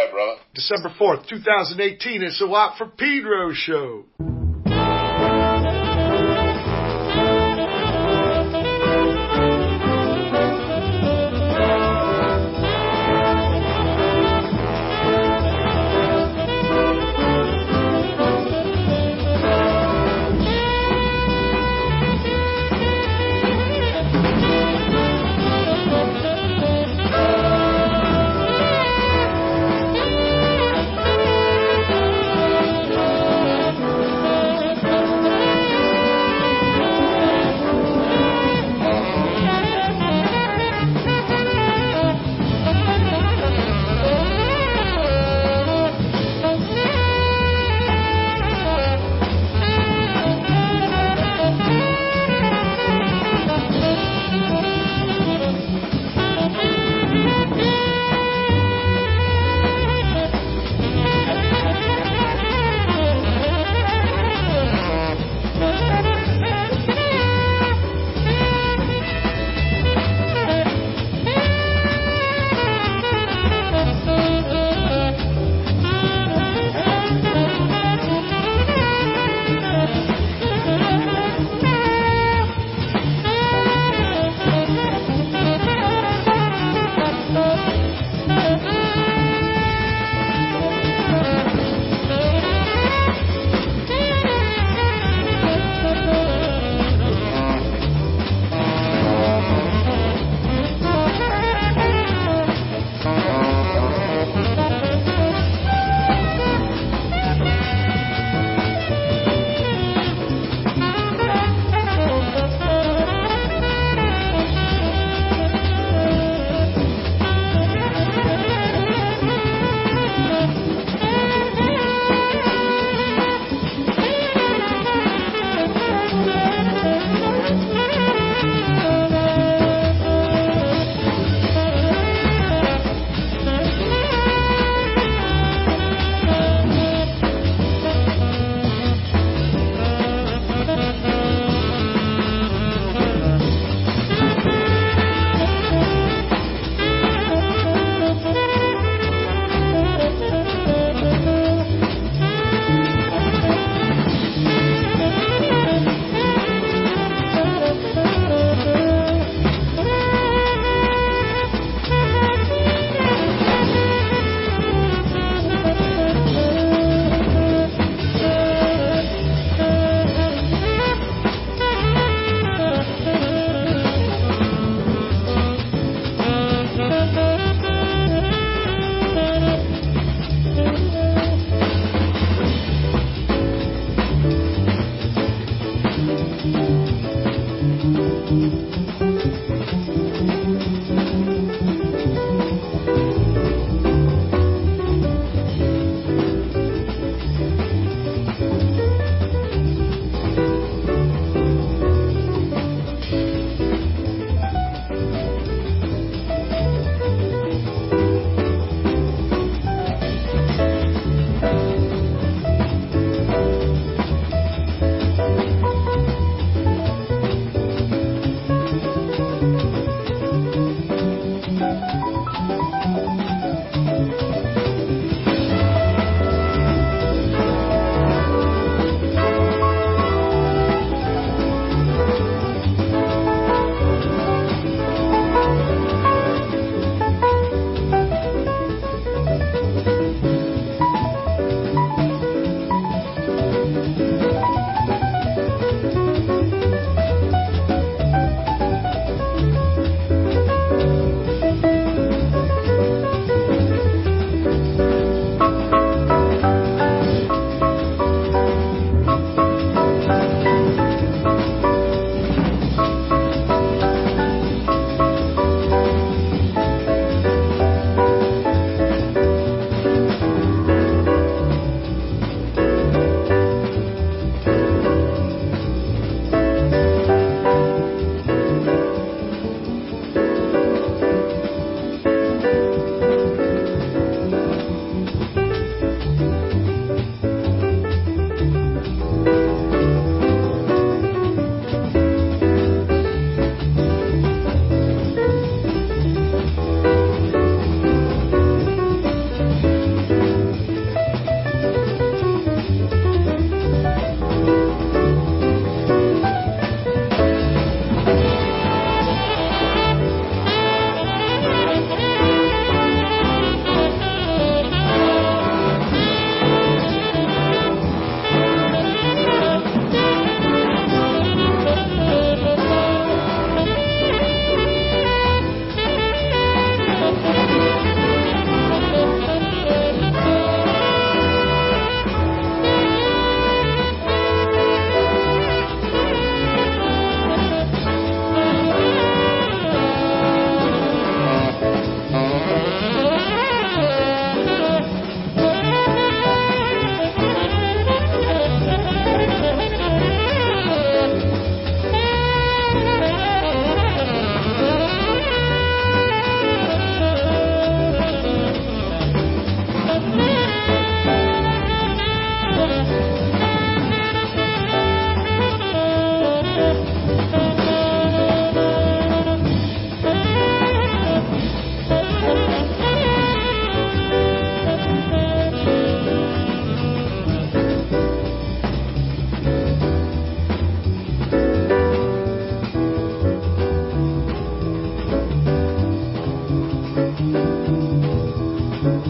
right, brother. December 4th, 2018. It's a Watt from Pedro show.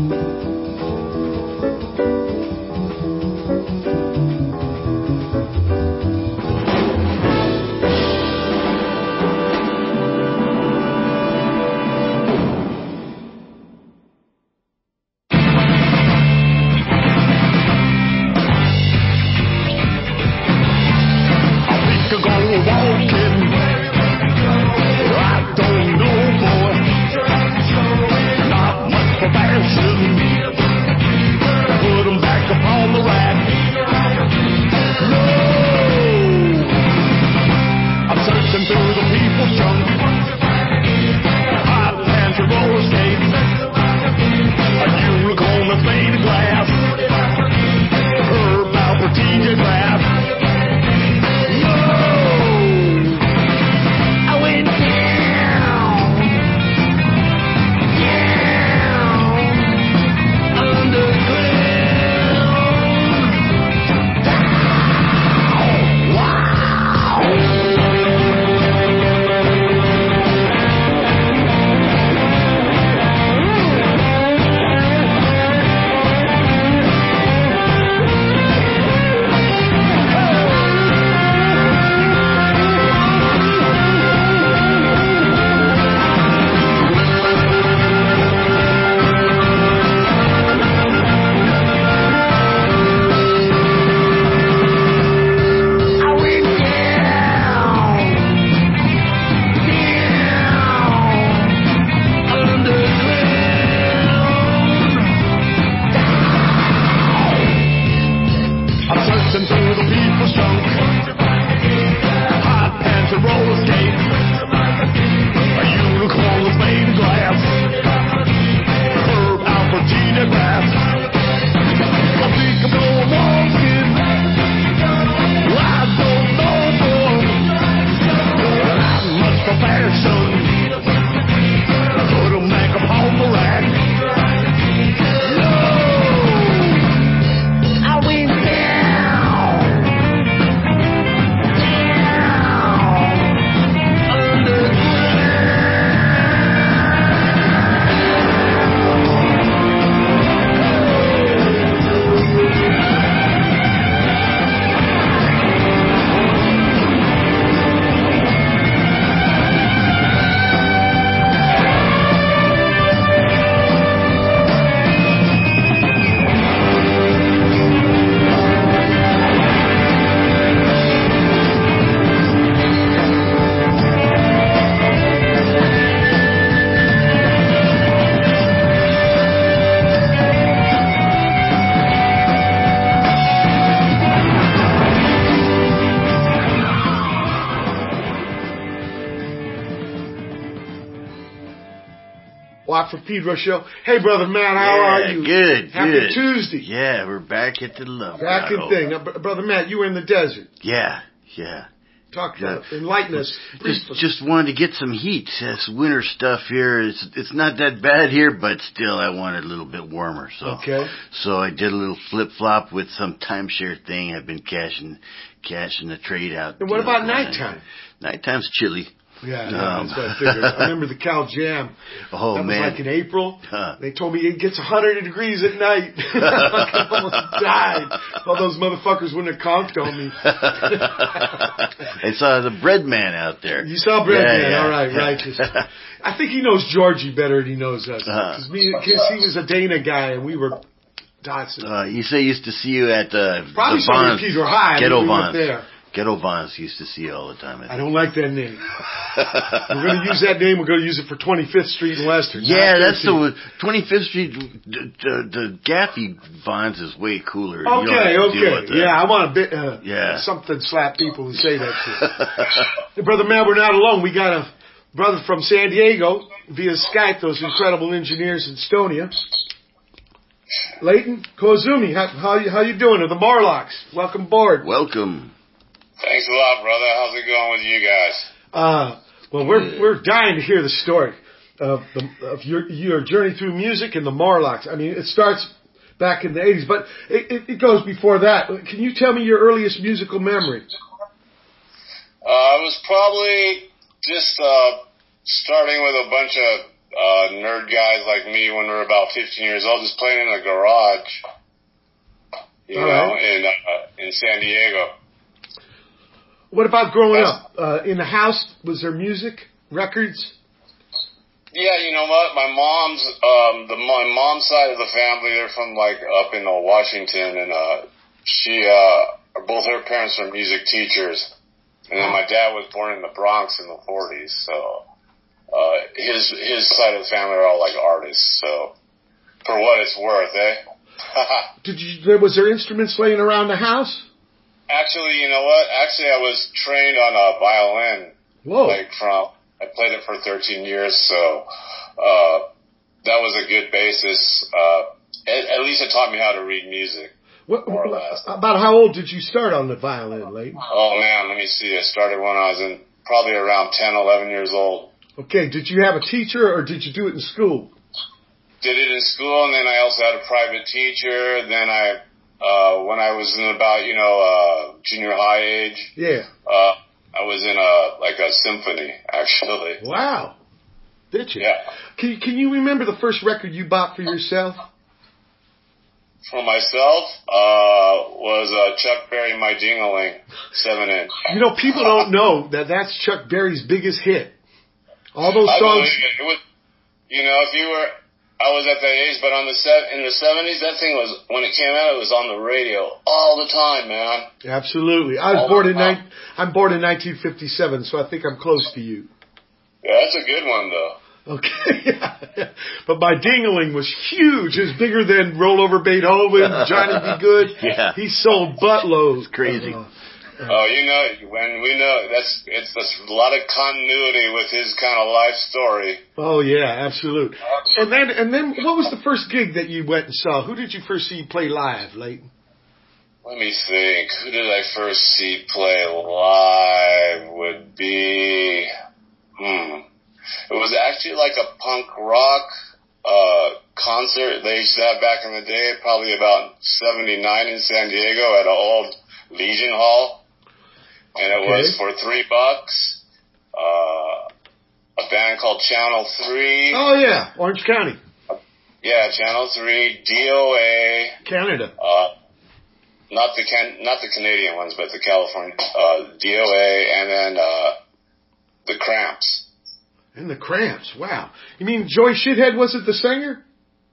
Watt from Pedro Show. Hey, Brother Matt, how are you? Good, Happy Tuesday. Yeah, we're back at the love. Back in thing. Now, Brother Matt, you were in the desert. Yeah. Talk about enlighten us. Just wanted to get some heat. This winter stuff here, it's not that bad here, but still I want it a little bit warmer. So I did a little flip-flop with some timeshare thing. I've been cashing the trade out. And what about nighttime? Nighttime's chilly. Yeah, that's what I figured. I remember the Cal Jam. Oh, that man. was like in April. They told me it gets 100 degrees at night. I almost died. All those motherfuckers wouldn't have conked on me. I saw the bread man out there. You saw bread man. Yeah. All right, righteous. I think he knows Georgie better than he knows us. Because he was a Dana guy, and we were dots. You say he used to see you at probably the somewhere in Pedro High. Ghetto we Vons. there. Ghetto Vons used to see you all the time. I don't like that name. We're going to use that name. We're going to use it for 25th Street in Leicester. Yeah, that's the 25th Street. The Gaffy Vons is way cooler. Okay. Yeah, I want a bit something slap people who say that shit. Brother man, we're not alone. We got a brother from San Diego via Skype. Those incredible engineers in Estonia. Leighton Kozumi, how you doing? Of the Morlocks, welcome aboard. Welcome. Thanks a lot, brother. How's it going with you guys? Well, we're dying to hear the story of your journey through music and the Morlocks. I mean, it starts back in the 80s, but it goes before that. Can you tell me your earliest musical memory? It was probably just starting with a bunch of nerd guys like me when we were about 15 years old, just playing in a garage, in San Diego. What about growing up? In the house, was there music, records? Yeah, you know what? My my mom's side of the family, they're from like up in Washington, and both her parents are music teachers. And then my dad was born in the Bronx in the 40s, so his side of the family are all like artists. So for what it's worth, Was there instruments laying around the house? Actually, you know what? Actually, I was trained on a violin. Whoa! I played it for 13 years, so that was a good basis. At least it taught me how to read music. More or less. About how old did you start on the violin, Leighton? Oh, man, let me see. I started when I was probably around 10, 11 years old. Okay, did you have a teacher or did you do it in school? Did it in school, and then I also had a private teacher. Then when I was in about, junior high age. Yeah. I was in a symphony, actually. Wow. Did you? Yeah. Can you remember the first record you bought for yourself? For myself, was Chuck Berry, My Ding-a-Ling, 7-inch. People don't know that that's Chuck Berry's biggest hit. All those songs. It was, I was at that age, but in the 70s, that thing was, when it came out, it was on the radio all the time, man. Absolutely. I'm born in 1957, so I think I'm close to you. Yeah, that's a good one, though. Okay. But My Ding-a-Ling was huge. It was bigger than Roll Over Beethoven, Johnny B. Good. Yeah. He sold buttloads. Crazy. It's a lot of continuity with his kind of life story. Oh yeah, absolute. And then what was the first gig that you went and saw? Who did you first see play live, Leighton? Let me think. Who did I first see play live? Would be it was actually like a punk rock concert they used to have back in the day, probably about 79 in San Diego at an old Legion Hall. And it was for $3. A band called Channel 3. Oh yeah, Orange County. Yeah, Channel 3, DOA. Canada. Not the Canadian ones, but the California DOA, and then the Cramps. And the Cramps, wow. You mean Joey Shithead wasn't the singer?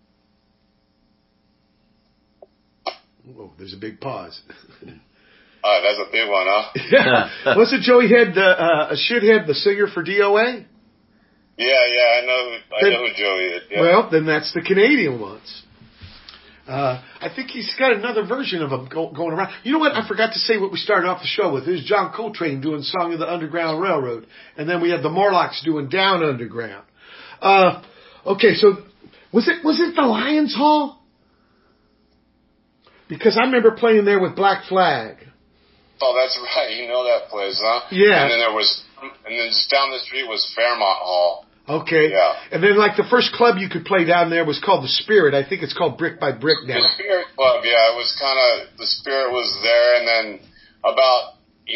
Whoa, there's a big pause. That's a big one, huh? Yeah. Wasn't Joey Shithead the singer for DOA? Yeah, I know who Joey is. Yeah. Well, then that's the Canadian ones. I think he's got another version of them going around. You know what? I forgot to say what we started off the show with. It was John Coltrane doing Song of the Underground Railroad. And then we had the Morlocks doing Down Underground. Okay, so was it the Lions Hall? Because I remember playing there with Black Flag. Oh, that's right. You know that place, huh? Yeah. And then just down the street was Fairmont Hall. Okay. Yeah. And then like the first club you could play down there was called The Spirit. I think it's called Brick by Brick now. The Spirit Club, yeah. It was the Spirit was there, and then about,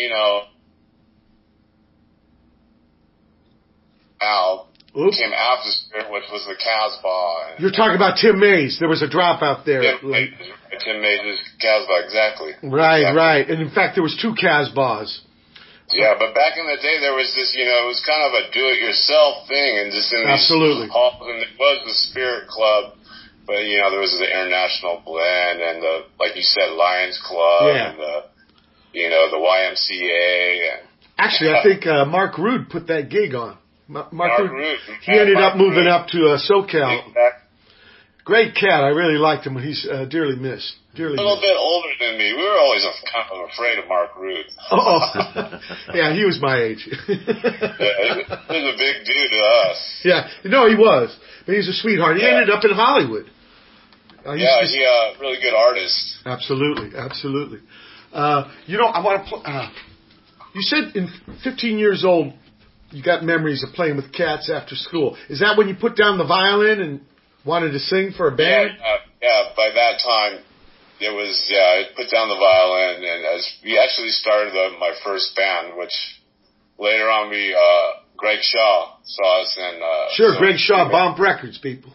came after Spirit, which was the Casbah. You're talking about Tim Mays. There was a dropout there. Tim Mays' Casbah, exactly. Right. And in fact, there was 2 Casbahs. Yeah, but back in the day, there was this, it was kind of a do-it-yourself thing, and just in Absolutely. These halls, and it was the Spirit Club, but there was the International Blend, and like you said, Lions Club, and the YMCA. Actually, I think Mark Rude put that gig on. Mark Rude. He ended up moving up to SoCal. Exactly. Great cat. I really liked him. He's dearly missed. A little bit older than me. We were always kind of afraid of Mark Rude. Oh, yeah, he was my age. Yeah, he was a big dude to us. Yeah, no, he was. But he was a sweetheart. He ended up in Hollywood. He's a really good artist. Absolutely. I want to you said in 15 years old, you got memories of playing with cats after school. Is that when you put down the violin and wanted to sing for a band? Yeah, by that time, I put down the violin, and we actually started my first band, which later on Greg Shaw saw us in. Sure, so Greg Shaw, Bomb Records, people.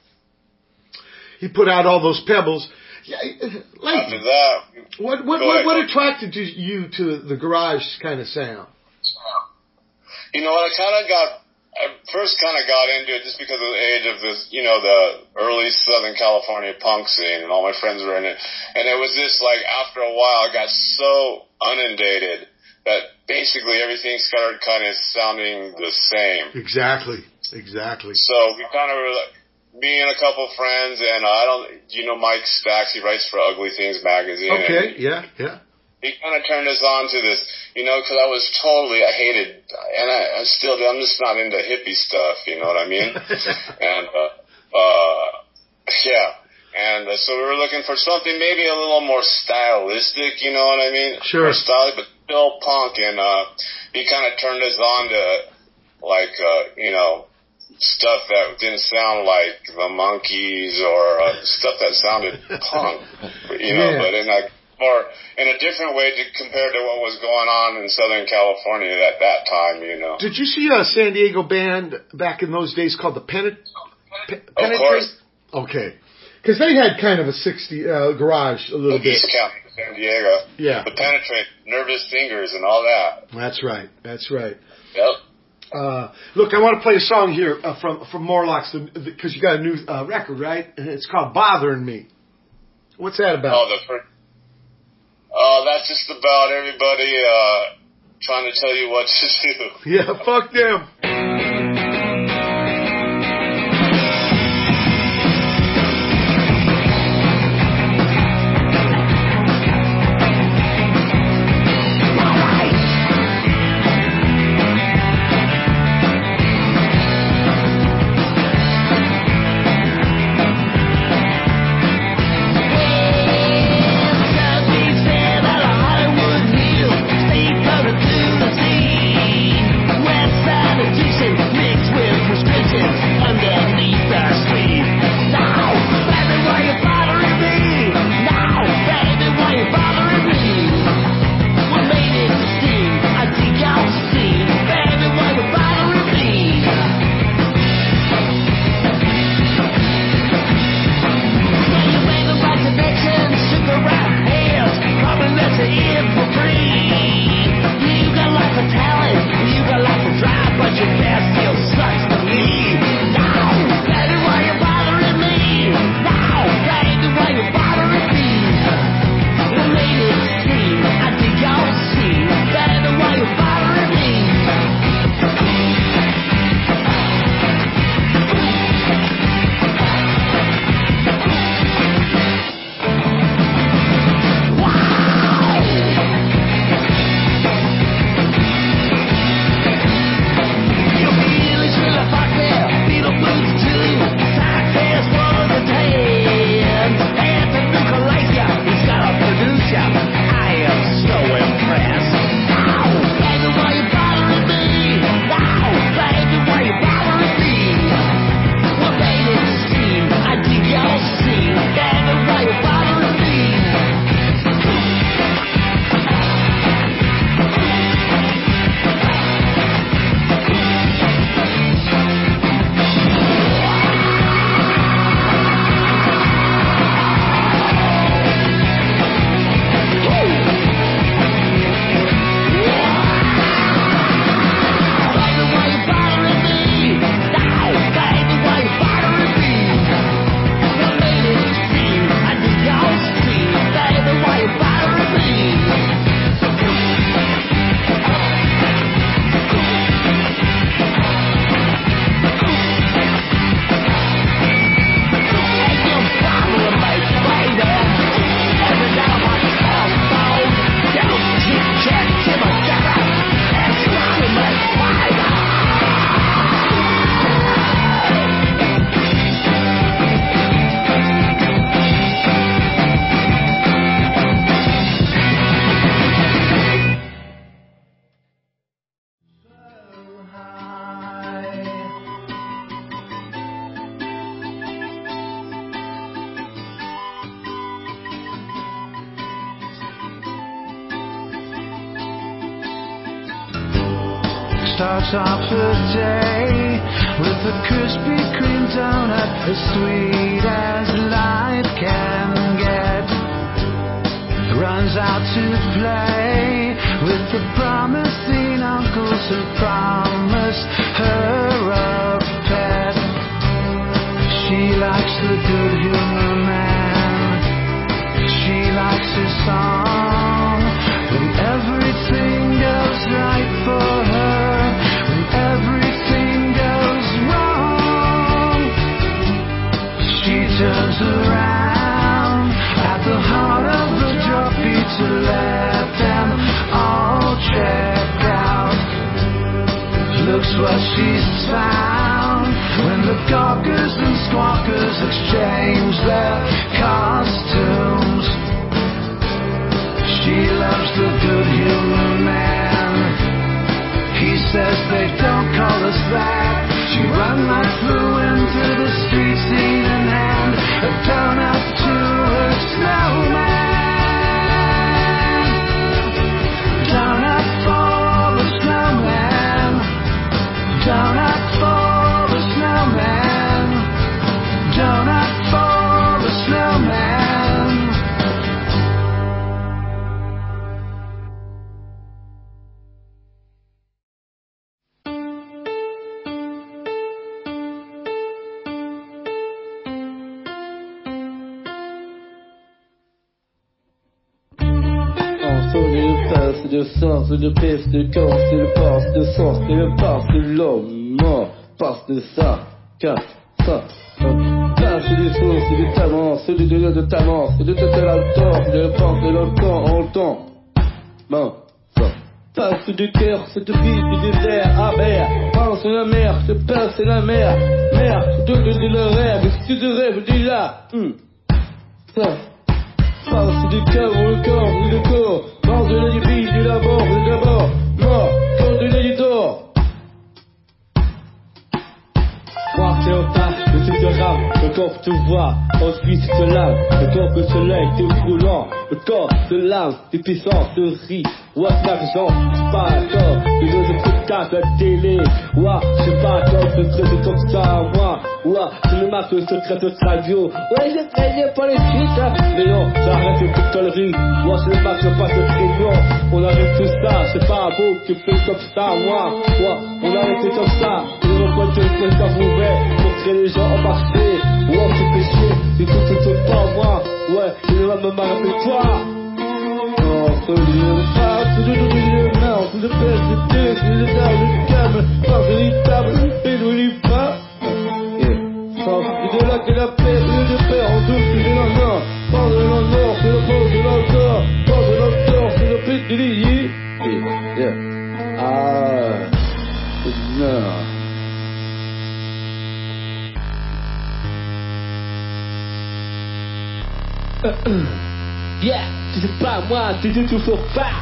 He put out all those Pebbles. Yeah, after that, what attracted you to the garage kind of sound? You know what? I first kind of got into it just because of the age of this, you know, the early Southern California punk scene, and all my friends were in it. And it was just like, after a while, I got so inundated that basically everything started kind of sounding the same. Exactly. So we kind of were like, me and a couple friends, and you know Mike Stacks, he writes for Ugly Things magazine. Okay, yeah. He kind of turned us on to this, you know, because I hated, and I still do, I'm just not into hippie stuff, you know what I mean? And, yeah. And so we were looking for something maybe a little more stylistic, you know what I mean? Sure. More stylish, but still punk, and he kind of turned us on to, like, you know, stuff that didn't sound like the Monkees or stuff that sounded punk, you know, but in a different way compared to what was going on in Southern California at that time, you know. Did you see a San Diego band back in those days called the Penetrate? Of course. Okay. Because they had kind of a 60 garage a little bit. East County, San Diego. Yeah. The Penetrate, Nervous Fingers, and all that. That's right. Yep. Look, I want to play a song here from Morlocks because you got a new record, right? And it's called "Bothering Me." What's that about? That's just about everybody trying to tell you what to do. Yeah, fuck them. West side of starts off her day with a Krispy Kreme donut, as sweet as life can get. Runs out to play with the promising uncles who promise her a pet. She likes the good humor man. She likes his song. When everything goes right for her, when everything goes wrong, she turns around at the heart of the drop beat to let them all check out. Looks what she's found when the gawkers and squawkers exchange their costumes. She loves the good humor man. He says they don't call us back. She run like the wind through the streets, scene in hand, a donut to her snowman. Donut for the snowman. Donut for the snowman. Donut for the snowman. C'est le sens, c'est le peste, de corps, c'est le passe, de sens, c'est le passe, de l'homme, mort, passe de ça, casse, ça, là, c'est des sources, c'est des talents, c'est des délais de talents, c'est de la tort, c'est le temps, c'est le temps, en temps, bon, ça, passe du cœur, c'est de vie, du désert, amer, pense la mer, je passe la mer, mer, je te dis le rêve, si tu te rêves, dis là, ça, passe du cœur, le corps, le corps, pense de la vie, du d'abord, mort, quand de la d'or. Voir c'est au tas, le tu te rames, le corps te voit, ensuite te lave, le corps que le soleil te brûlant, le corps de l'âme, des puissances de riz, ouah, l'argent, pas d'accord, les autres spectacles à la télé, ouah, je sais pas, quand je traite comme ça, moi, ouah, c'est le marque, le secret de radio, ouais, je traîne pas les suites, hein, mais non, j'arrête les petites conneries, ouah, c'est le marque, je passe le crayon, on arrête tout ça, c'est pas beau que fais comme ça, moi, ouah, on arrête comme ça, les repoints de ce que ça pouvait, pour créer les gens en marché, ouah, c'est péché, c'est tout pas moi, ouais, je ne vais me marrer de toi. C'est le face, c'est le merde, c'est le peste, c'est le dard, le câble, parce que l'itable, et l'olive pas. C'est de là que la paix, c'est le père, en douce, c'est de la main. Pas de la mort, c'est le fond, c'est l'encore. Pas de la tort, c'est le pit, il y est. Ah, c'est bien. Yeah, tu sais pas moi, tu dis toujours pas.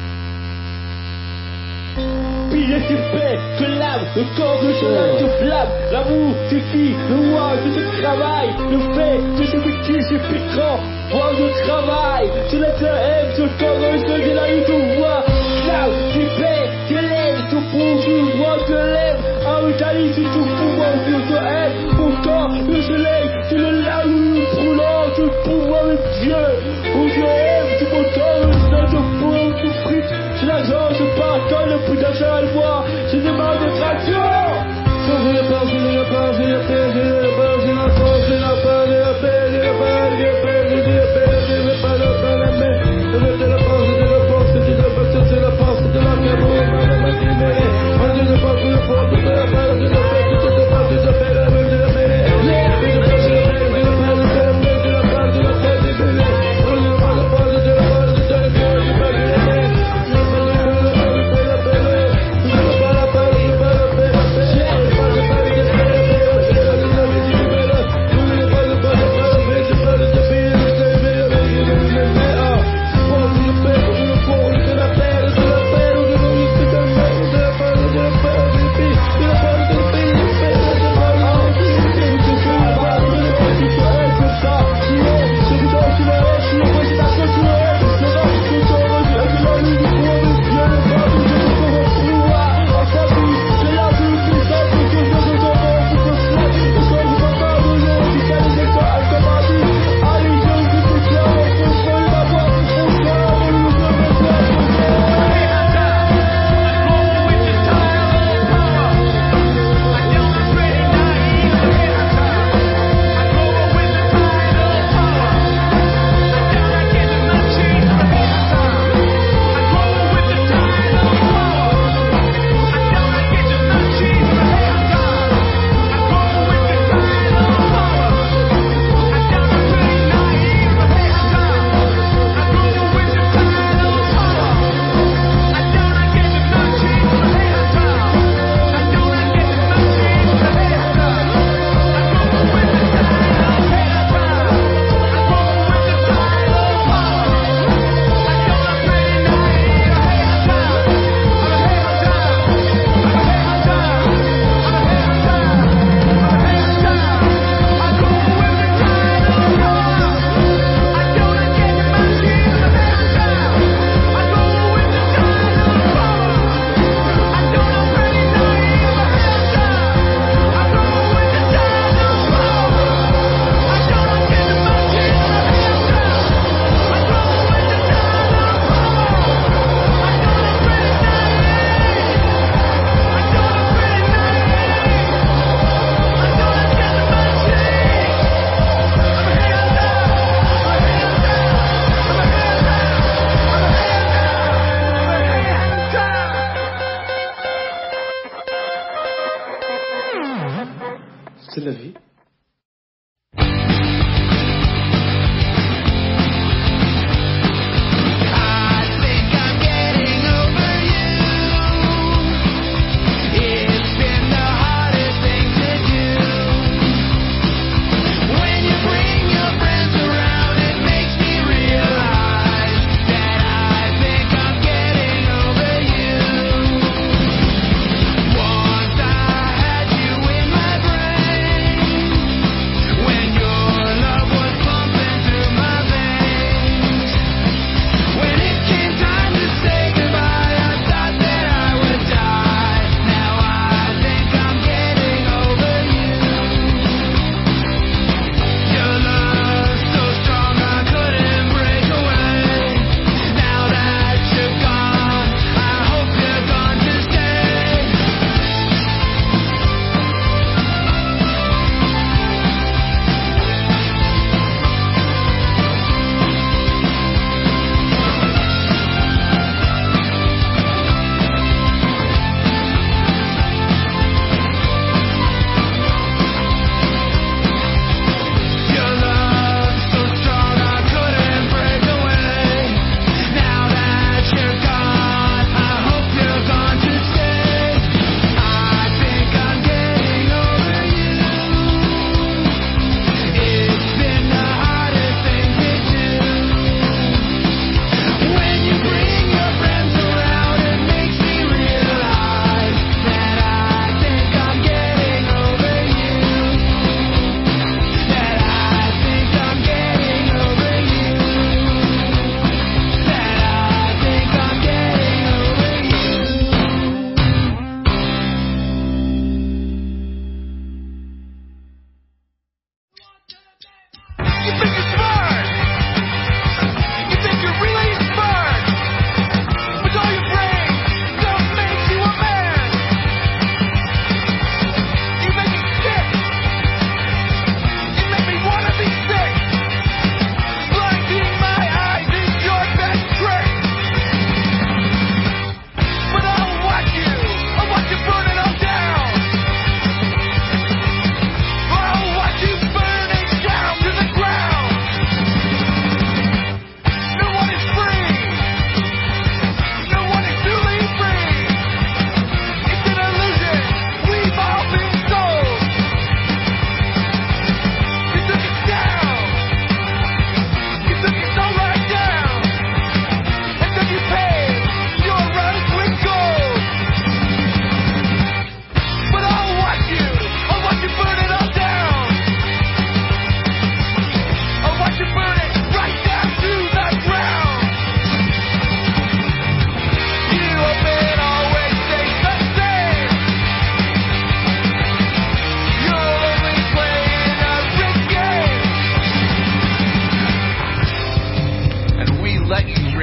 Puis je suis fait que l'âme, le corps, le chemin te flamme. L'amour suffit, le roi, tout ce travail. Le fait, tout ce petit, c'est piquant. Voir le travail, je la aime, je le corps, je la eu tout voir. Là, tu fais, tu lèves, tu prouves, tu vois, tu lèves. En Italie, tu tout pouvoir, tu te aimes. Pourtant, le soleil, tu le laves, le brûlant, tu le pouvoir de Dieu. Où je aime, tu m'entends, le sein, je pourrais, tu frites. Je l'argent, je pars, le plus d'argent à le voir. Je demande de traction. Je la peur, je la peur, je la peur, je la peur, je la peur, je la peur, je la peur, je la peur, je la peur, je la peur, je la peur, je la peur, je la peur, je la peur, je la peur, je la peur, je la peur, je la peur,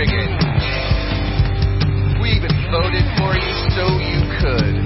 friggin'. We even voted for you so you could.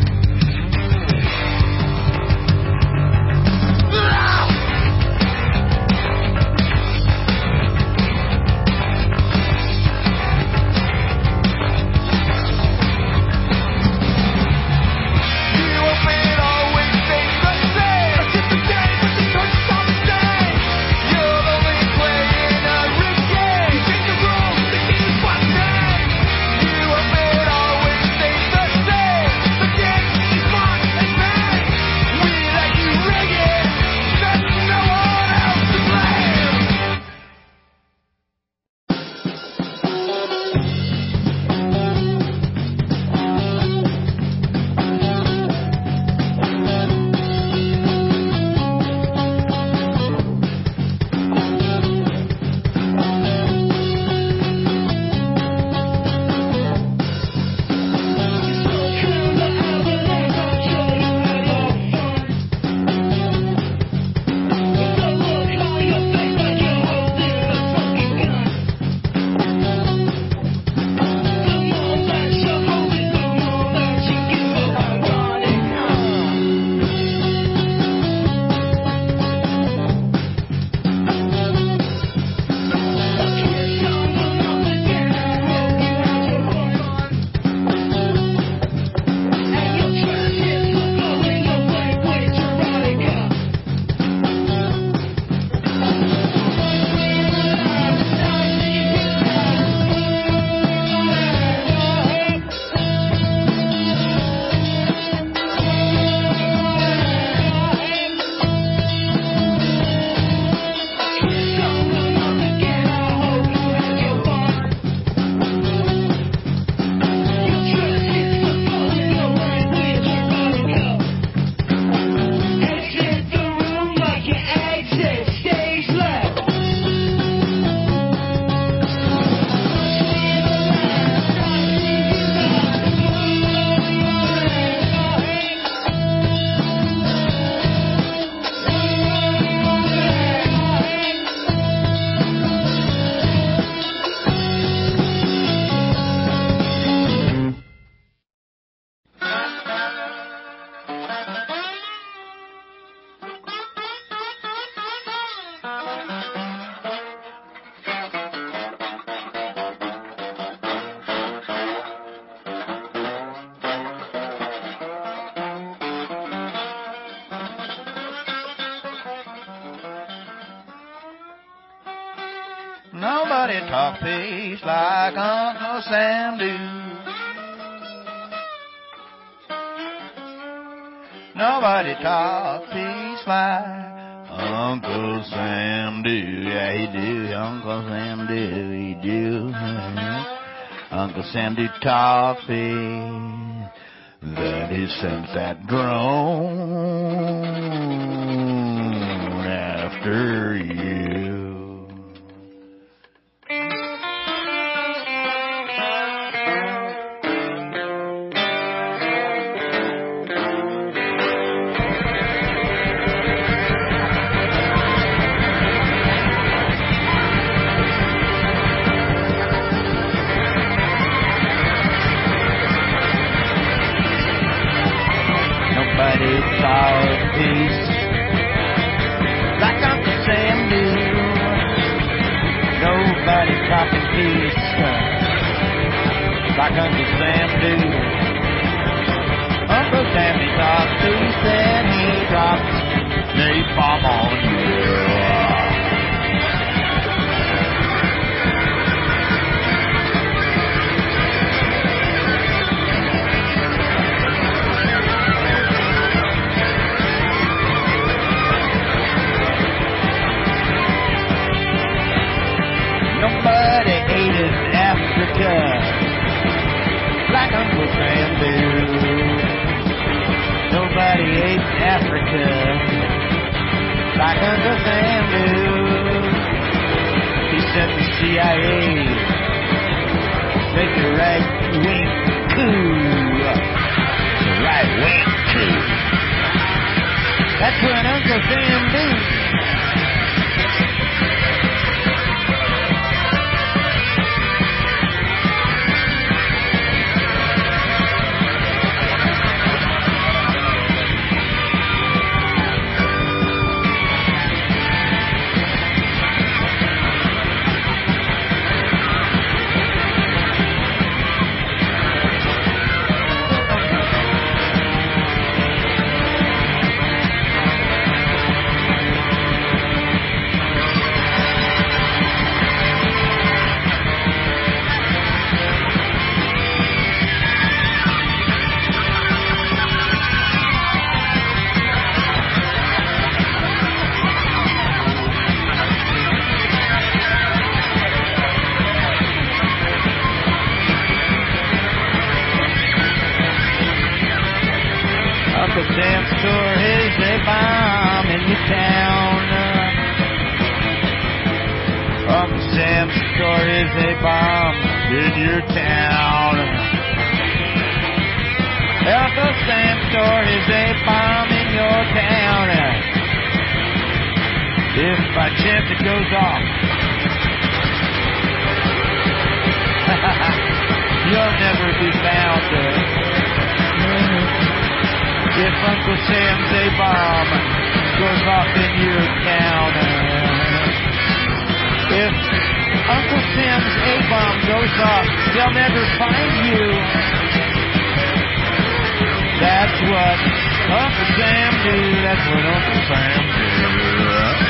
Nobody talk peace like Uncle Sam do. Nobody talk peace like Uncle Sam do. Yeah, he do. Uncle Sam do. He do. Uncle Sam do talk peace. That he sends that drone after you. Nobody talk peace like Uncle Sam do. Nobody talking peace like Uncle Sam do. Uncle Sam he talks peace and he drops napalm on you. Nobody ate in Africa like Uncle Sam do. Nobody ate in Africa like Uncle Sam do. He sent the CIA make the right wing coup. The right wing coup. That's what Uncle Sam do. Uncle Sam's store is a bomb in your town. Uncle Sam's store is a bomb in your town. If by chance it goes off, you'll never be found. If Uncle Sam's A-bomb goes off in your town. If Uncle Sam's A-bomb goes off, they'll never find you. That's what Uncle Sam do. That's what Uncle Sam do.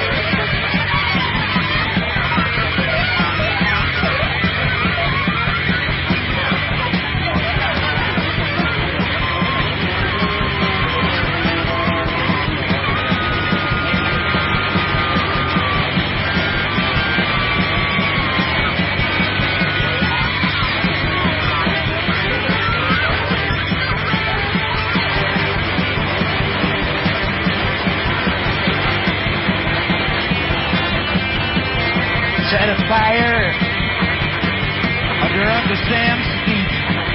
Set a fire under Uncle Sam's feet.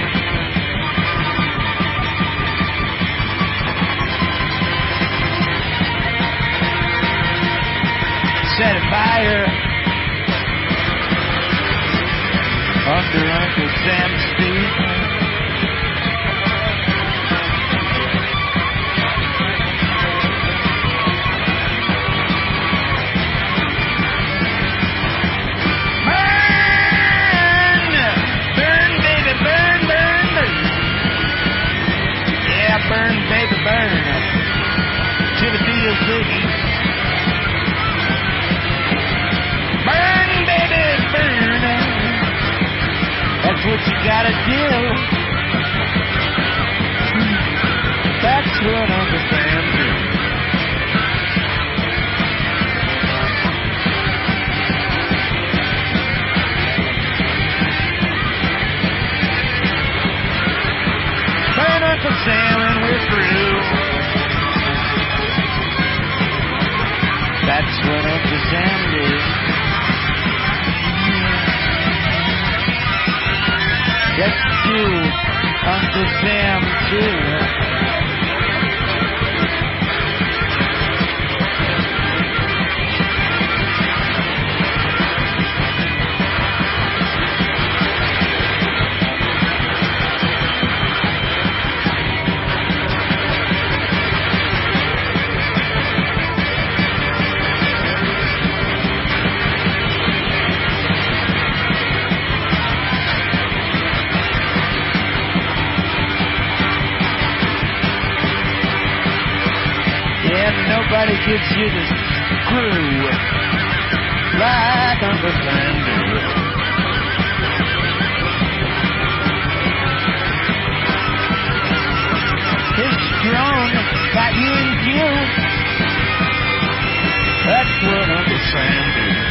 Set a fire under Uncle Sam's feet. Burn, baby, burn. Till it feels good. Burn, baby, burn. That's what you gotta do. That's what Uncle Sam did. Burn Uncle Sam and we're through. That's what Uncle Sam did. Yes, you, Uncle Sam, too. Nobody gives you the screw like Uncle Sam did. His throne got you in view. That's what Uncle Sam did.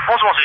もしもし。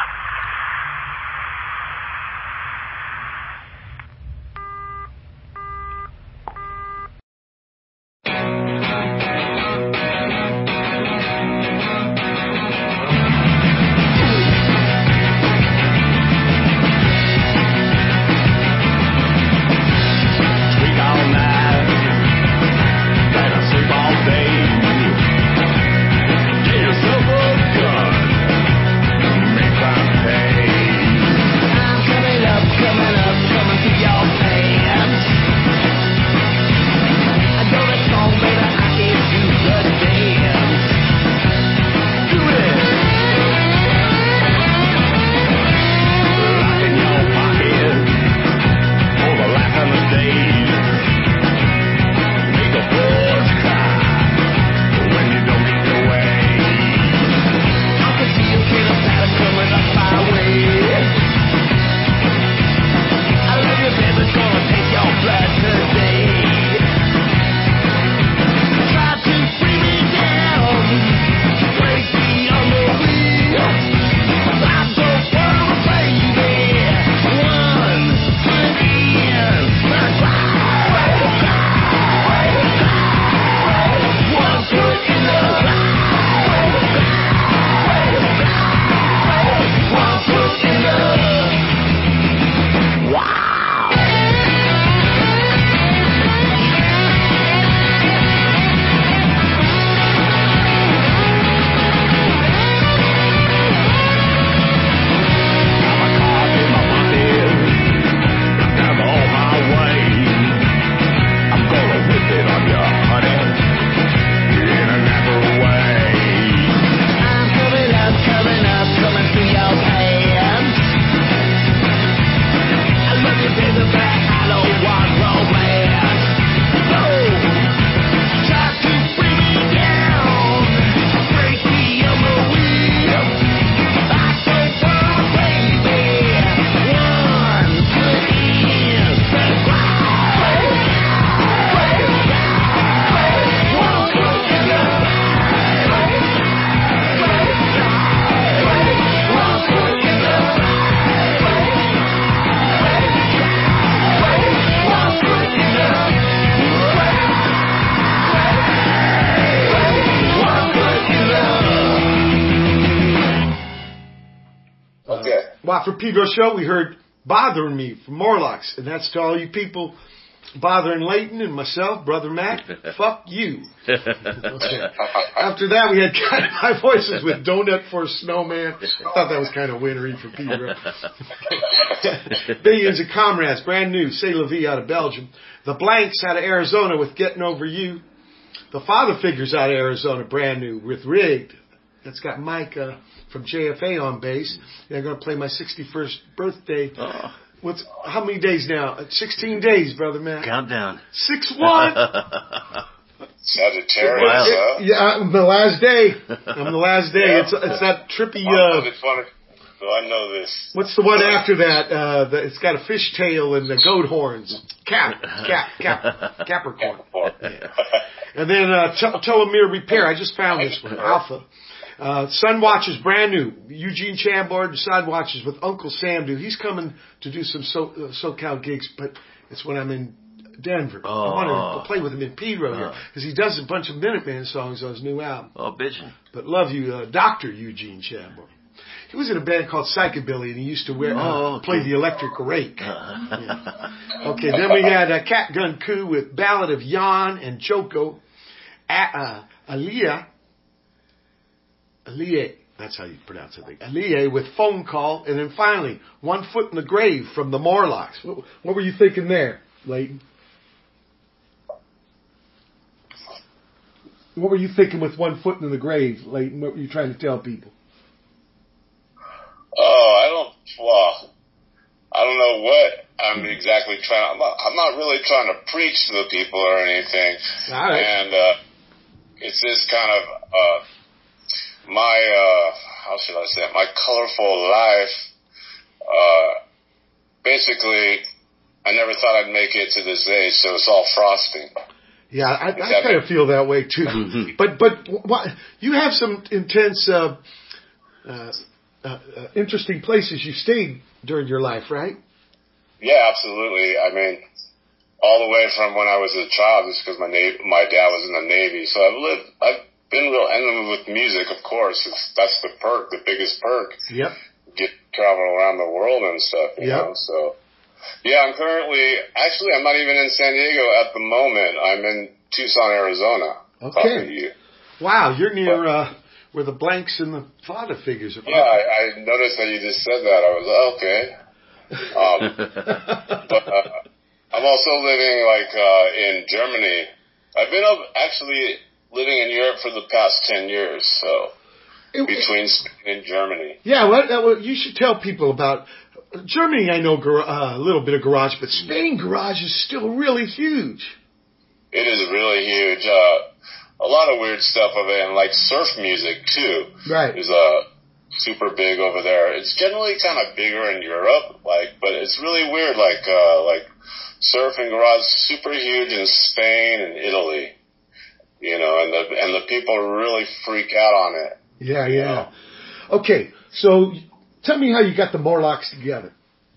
For Pedro Show, we heard Bothering Me from Morlocks. And that's to all you people bothering Leighton and myself, Brother Mac. Fuck you. Okay. After that, we had Kind of My Voices with Donut for a Snowman. I thought that was kind of wintry for Pedro. Billions of Comrades, brand new. C'est La Vie out of Belgium. The Blanks out of Arizona with Getting Over You. The Father Figures out of Arizona, brand new, with Rigged. That's got Mike from JFA on bass. They're going to play my 61st birthday. Oh. How many days now? 16 days, Brother Matt. Countdown. 6-1. Sagittarius, huh? Yeah, I'm the last day. Yeah. It's that trippy. So I know this. What's the one after that? It's got a fish tail and the goat horns. Capricorn. Yeah. And then Telomere Repair. I just found this one. Alpha. Sun Watchers, brand new. Eugene Chambord and Sun Watchers with Uncle Sam. He's coming to do some SoCal gigs, but it's when I'm in Denver. I want to play with him in Pedro here because he does a bunch of Minuteman songs on his new album. Oh, bitchin'. But love you, Dr. Eugene Chambord. He was in a band called Psychobilly, and he used to play the electric rake. Yeah. Okay, then we had Cat Gun Coup with Ballad of Jan and Choco. Alie, that's how you pronounce it. Alie with Phone Call. And then finally, One Foot in the Grave from the Morlocks. What were you thinking there, Leighton? What were you thinking with One Foot in the Grave, Leighton? What were you trying to tell people? I don't know what I'm exactly trying. I'm not really trying to preach to the people or anything. All right. And it's just kind of my how should I say it? My colorful life. Basically, I never thought I'd make it to this age, so it's all frosting. Yeah, I kind of feel that way too. But what, you have some intense interesting places you stayed during your life, right? Yeah, absolutely. I mean, all the way from when I was a child, just because my dad was in the Navy. So I've been real intimate with music, of course. That's the perk, the biggest perk. Yep. Get travel around the world and stuff, you know. So, yeah, I'm not even in San Diego at the moment. I'm in Tucson, Arizona. Talking to you. Wow, you're near where the Blanks and the Father Figures are. Yeah, I noticed that you just said that. I was okay. But I'm also living in Germany. I've been actually living in Europe for the past 10 years, so between Spain and Germany. Yeah, well, you should tell people about Germany. I know a little bit of garage, but Spain garage is still really huge. It is really huge. A lot of weird stuff of it, and surf music too. Right. Is super big over there. It's generally kind of bigger in Europe, but it's really weird. Surf and garage, super huge in Spain and Italy. You know, and the people really freak out on it. Yeah, yeah. Know? Okay, so tell me how you got the Morlocks together.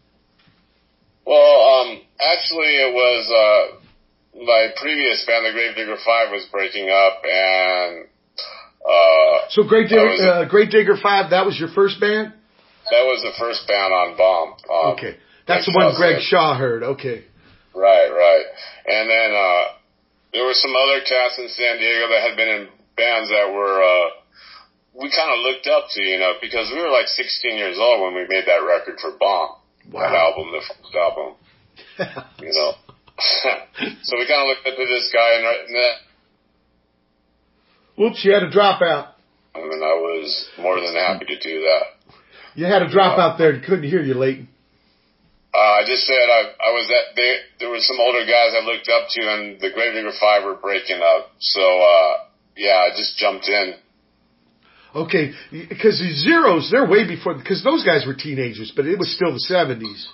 Well, actually, it was my previous band, the Gravedigger 5, was breaking up, and so Gravedigger 5, that was your first band? That was the first band on Bomb. Okay, that's the one Greg Shaw heard. Okay. Right. And then there were some other cats in San Diego that had been in bands that were we kind of looked up to, you know, because we were 16 years old when we made that record for Bomb. Wow. That album, the first album. You know. So we kind of looked up to this guy, and whoops, you had a dropout. And I was more than happy to do that. You had a dropout there. Couldn't hear you, Leighton. I just said I was there were some older guys I looked up to, and the Gravedigger 5 were breaking up. So, I just jumped in. Okay, because the Zeros, they're way before, because those guys were teenagers, but it was still the 70s.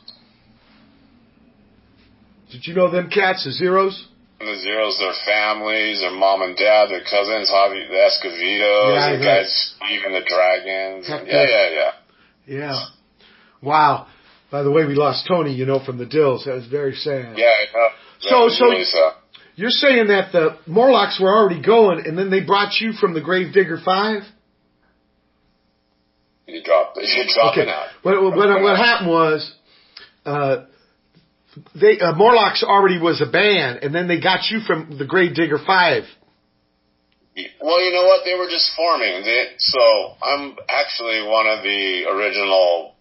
Did you know them cats, the Zeros? The Zeros, their families, their mom and dad, their cousins, Javi, the Escovedos, the guys, even the Dragons. Yeah. Wow. By the way, we lost Tony, you know, from the Dills. That was very sad. Yeah, I know. So really sad. You're saying that the Morlocks were already going, and then they brought you from the Gravedigger 5? You dropped it out. What happened was, Morlocks already was a band, and then they got you from the Gravedigger 5. Well, you know what? They were just forming. So I'm actually one of the original,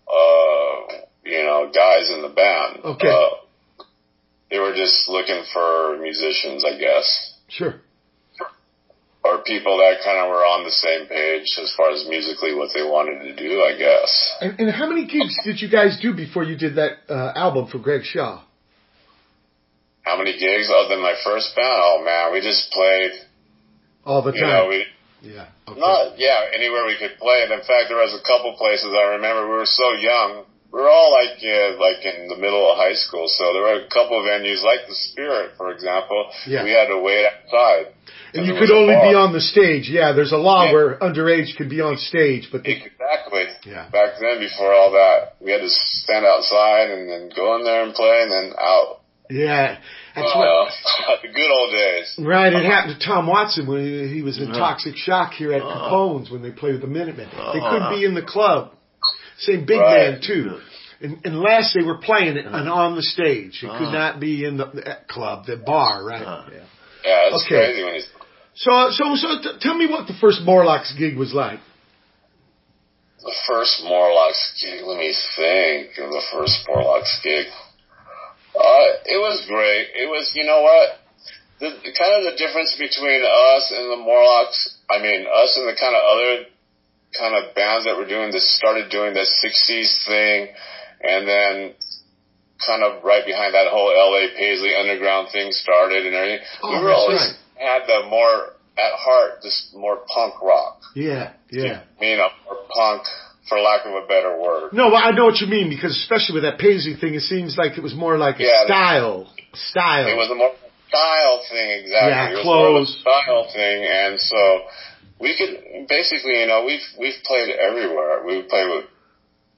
guys in the band. Okay. They were just looking for musicians, I guess. Sure. Or people that kind of were on the same page as far as musically what they wanted to do, I guess. And how many gigs did you guys do before you did that album for Greg Shaw? How many gigs? Other than my first band? Oh, man, we just played all the time. Anywhere we could play. And in fact, there was a couple places I remember. We were so young. We were all in the middle of high school. So there were a couple of venues, like the Spirit, for example. Yeah. We had to wait outside. And you could only be on the stage. Yeah, there's a law where underage could be on stage, but exactly. Yeah. Back then, before all that, we had to stand outside and then go in there and play, and then out. Yeah, that's the good old days. Right, it happened to Tom Watson when he was in Toxic Shock here at Capone's when they played with the Minutemen. They couldn't be in the club. Same big man too. Unless they were playing it on the stage, it could not be in the club, the bar, right? Yeah, it's crazy when he's. So tell me what the first Morlocks gig was like. The first Morlocks gig. Let me think of the first Morlocks gig. It was great. It was, you know what? The difference between us and the Morlocks. I mean, us and the kind of other kind of bands that were started doing this 60s thing, and then kind of right behind that whole LA Paisley underground thing started and everything. We were always had the more at heart, just more punk rock. Yeah. More punk, for lack of a better word. No, but I know what you mean, because especially with that Paisley thing, it seems like it was more like a style. It was a more style thing, exactly. Yeah, it was clothes. More of a style thing, and so we could basically, we've played everywhere. We played with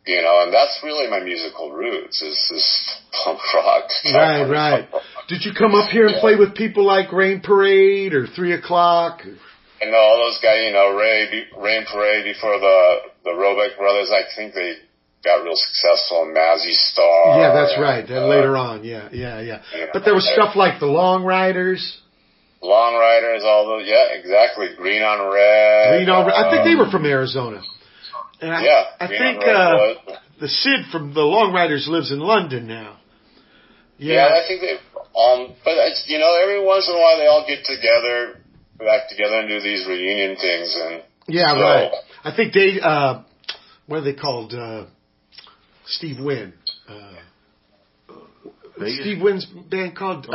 and that's really my musical roots is this punk rock. Right. Did you come up here and play with people like Rain Parade or 3 O'Clock? And all those guys, Rain Parade before the Robeck Brothers, I think they got real successful in Mazzy Star. Yeah, that's right. Later on, yeah. But there was stuff like the Long Riders. Long Riders, all those, yeah, exactly. Green on Red. I think they were from Arizona. And I think the Sid from the Long Riders lives in London now. Yeah, I think they. But it's, every once in a while they all get back together and do these reunion things, and right. I think they what are they called? Steve Wynn. Steve Wynn's band called.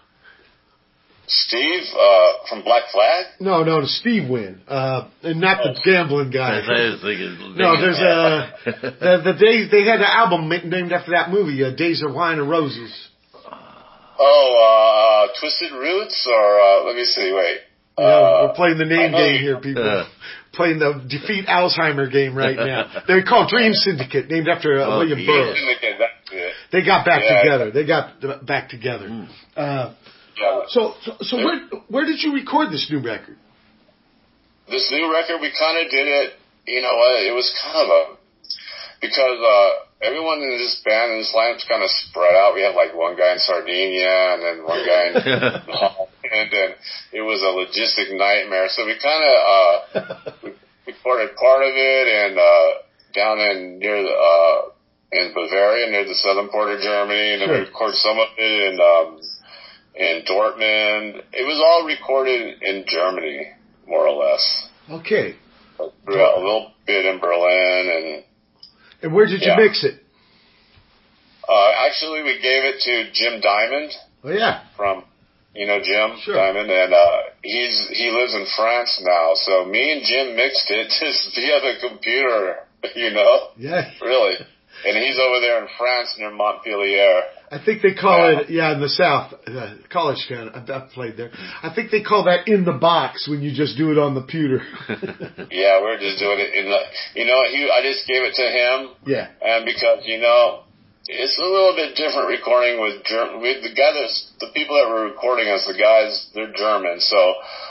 Steve from Black Flag? No, Steve Wynn, and not the gambling guy. I was thinking. No, there's they had an album named after that movie, Days of Wine and Roses. Twisted Roots, or let me see. Wait. We're playing the name game here, people. Playing the Defeat Alzheimer game right now. They're called Dream Syndicate, named after William Burroughs. They got back together. They got back together. So where did you record this new record? This new record, we kind of did it, it was kind of because everyone in this band in this lineup's kind of spread out. We have like one guy in Sardinia and then one guy in Holland, and it was a logistic nightmare. So we kind of recorded part of it and down in Bavaria, near the southern border of Germany, and then we recorded some of it in Dortmund. It was all recorded in Germany, more or less. Okay. A little bit in Berlin. And where did you mix it? Actually, we gave it to Jim Diamond. Oh, yeah. From, Jim Diamond. And he lives in France now. So me and Jim mixed it just via the computer, Yeah. Really. And he's over there in France near Montpellier. I think they call it, in the South, College Town. I've played there. I think they call that in the box when you just do it on the computer. Yeah, we're just doing it I just gave it to him. Yeah. And because, it's a little bit different recording with the people that were recording us, the guys, they're German. So,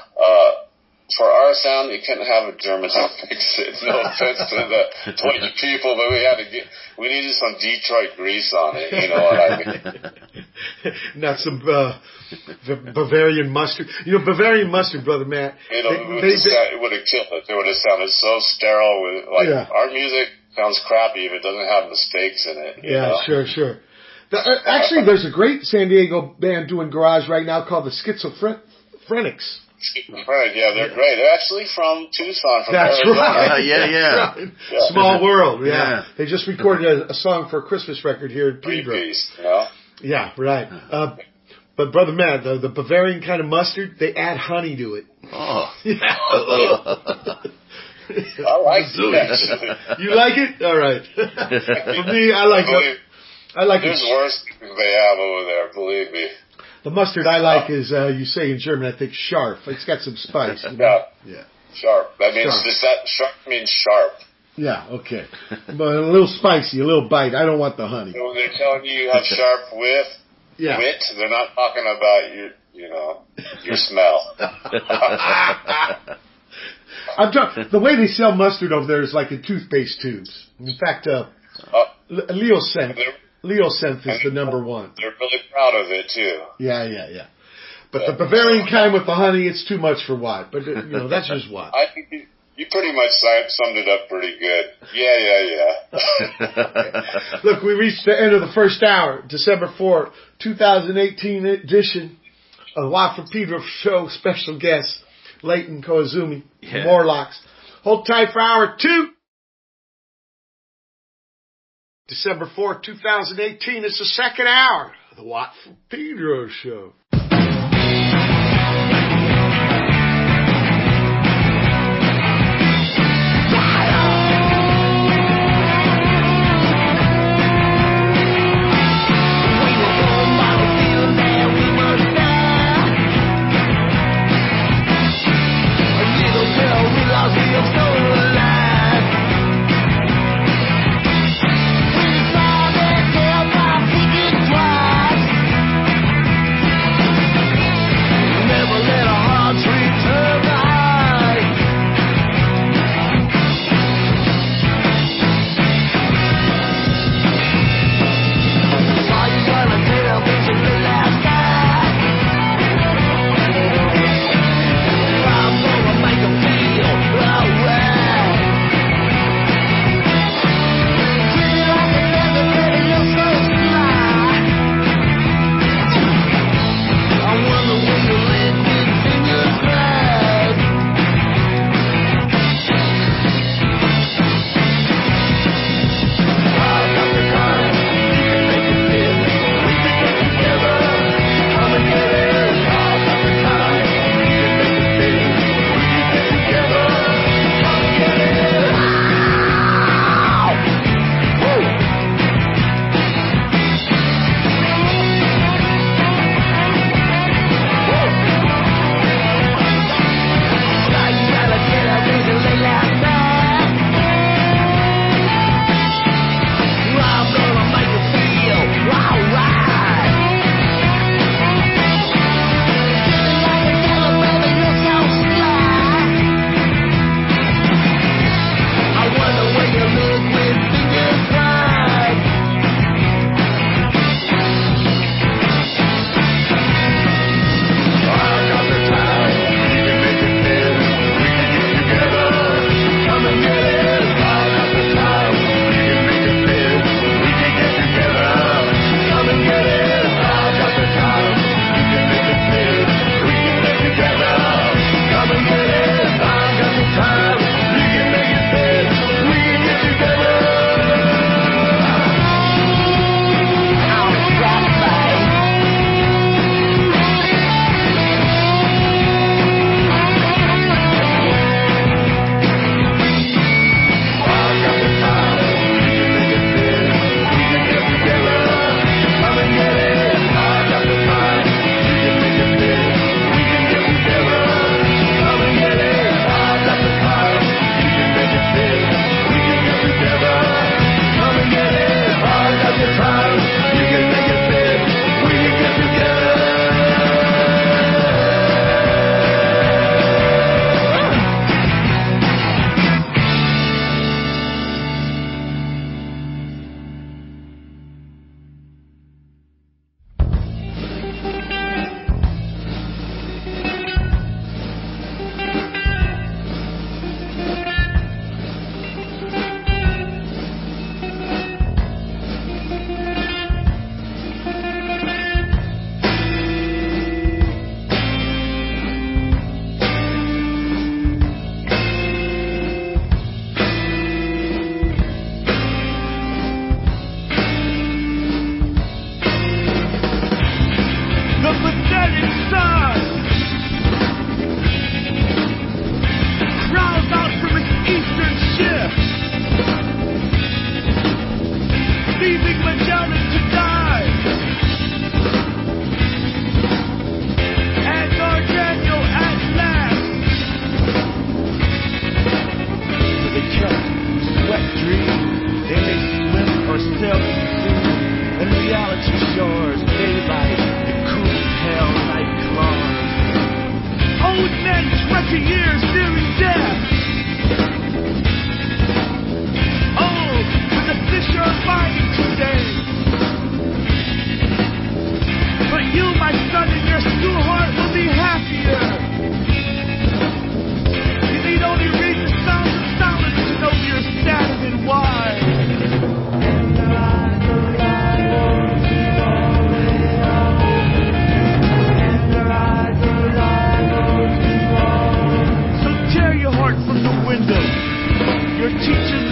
for our sound, you couldn't have a German mix it. No offense to the 20 people, but we needed some Detroit grease on it. You know what I mean? Not some Bavarian mustard. Bavarian mustard, Brother Matt. It would have killed it. It would have sounded so sterile. Our music sounds crappy if it doesn't have mistakes in it. You know? Sure. Actually, there's a great San Diego band doing garage right now called the Schizophrenics. Right, yeah, they're great. They're actually from Tucson, from That's Arizona. Right. Yeah. Small world, yeah. They just recorded a song for a Christmas record here in Pedro. Three-piece, Yeah, right. But Brother Matt, the Bavarian kind of mustard, they add honey to it. Oh. Yeah. I like it, actually. You like it? All right. For me, I like it. There's worse things they have over there, believe me. The mustard I like is, you say in German, I think, scharf. It's got some spice. Yeah. Sharp. That means sharp means sharp. Yeah, okay. But a little spicy, a little bite. I don't want the honey. So when they're telling you have sharp wit, they're not talking about your smell. The way they sell mustard over there is like in toothpaste tubes. In fact, Leosenth is the number one. They're really proud of it, too. Yeah. But the Bavarian kind with the honey, it's too much for Watt. But, that's just Watt. I think you pretty much summed it up pretty good. Yeah. Look, we reached the end of the first hour, December 4th, 2018 edition of the Watt from Pedro Show. Special guest, Leighton Koizumi, Morlocks. Hold tight for hour 2. December 4th, 2018. It's the second hour of the Watt from Pedro Show.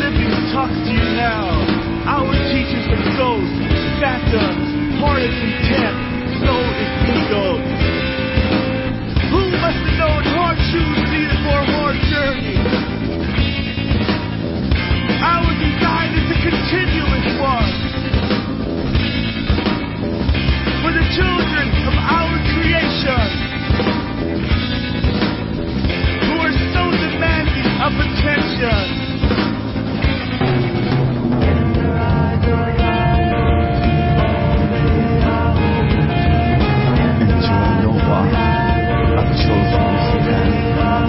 living talks to you now. Our teachers are ghosts, phantoms, heart is intent, soul is ego. Who must have known hard shoes needed for a hard journey? Our design is a continuous one. For the children of our creation, who are so demanding of attention. Enjoy your walk up Chosen City.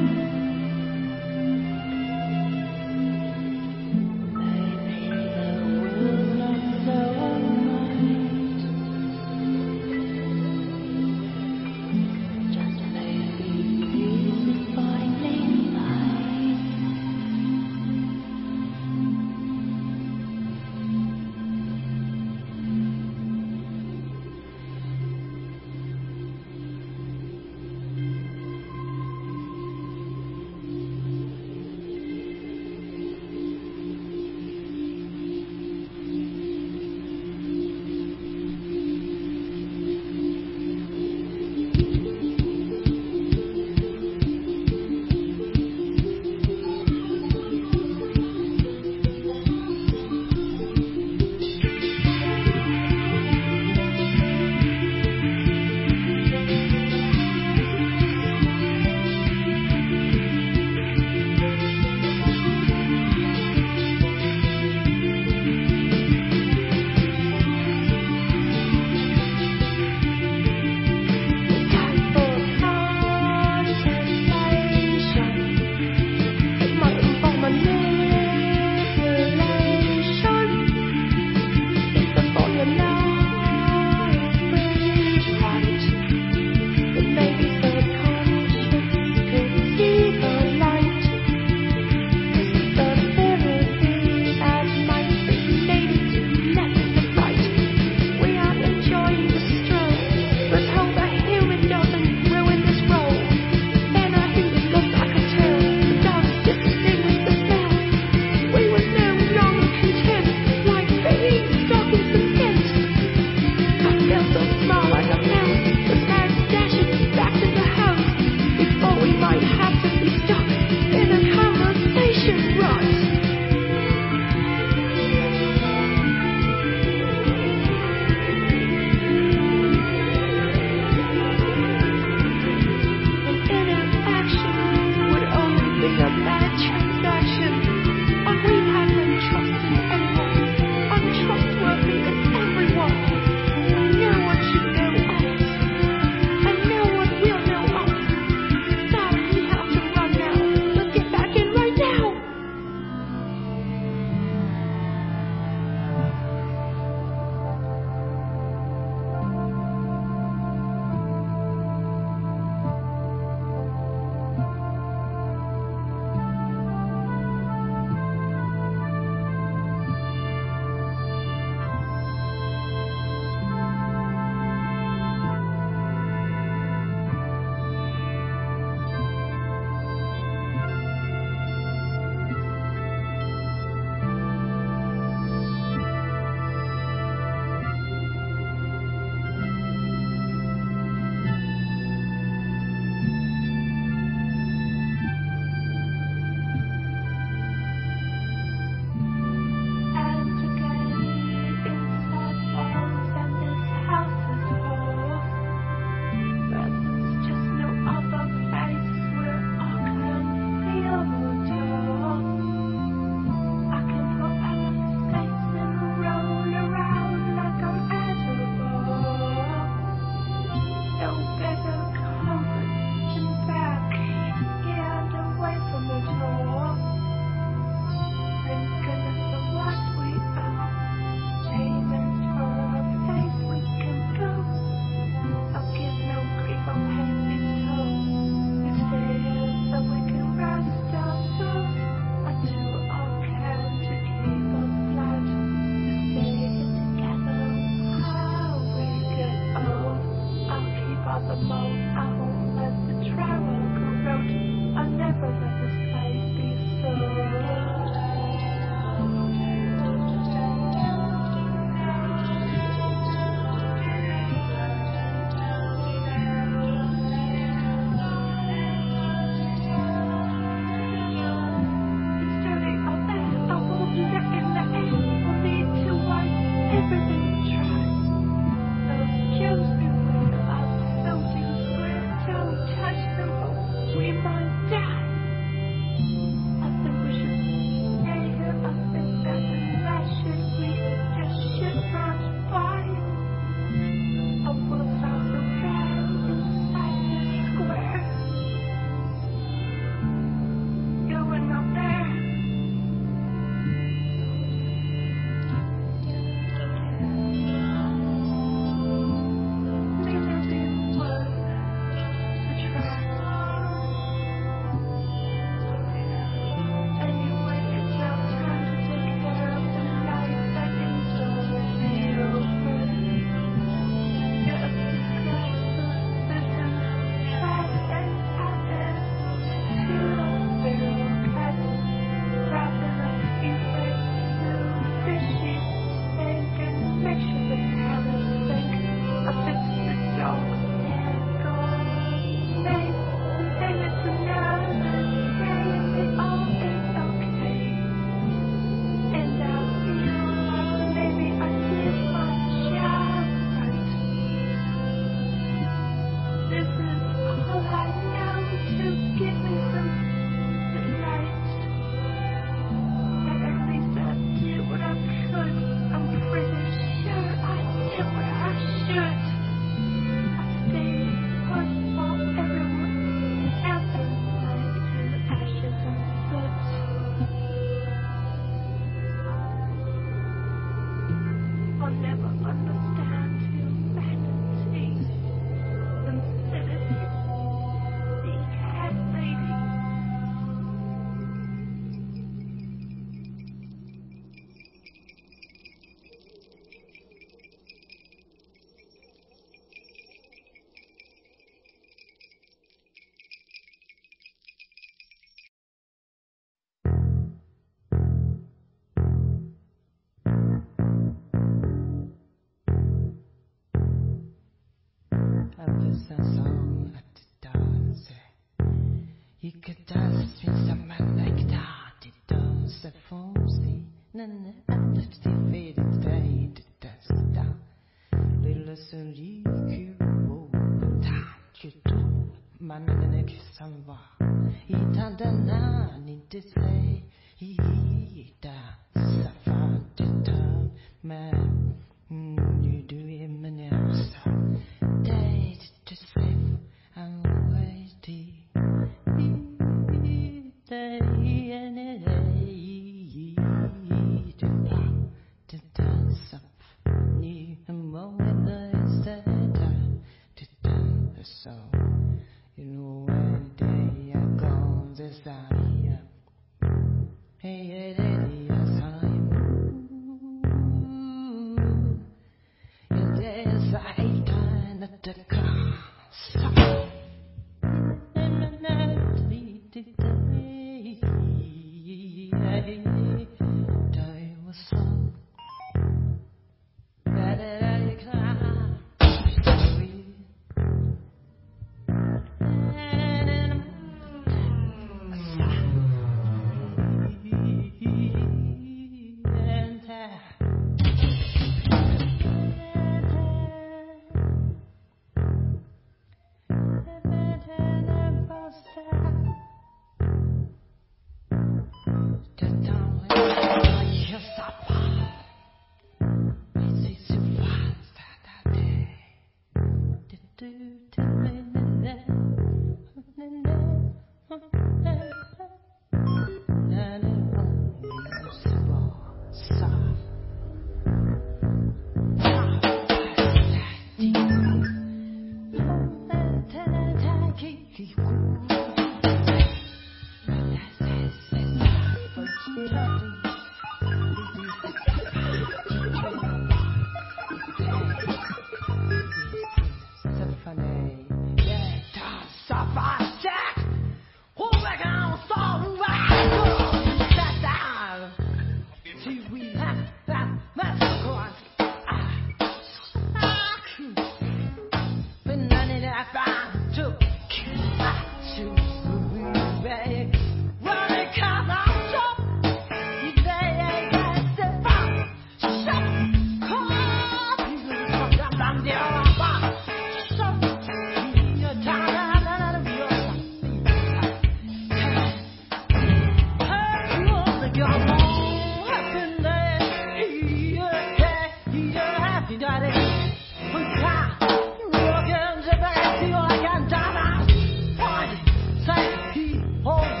Oh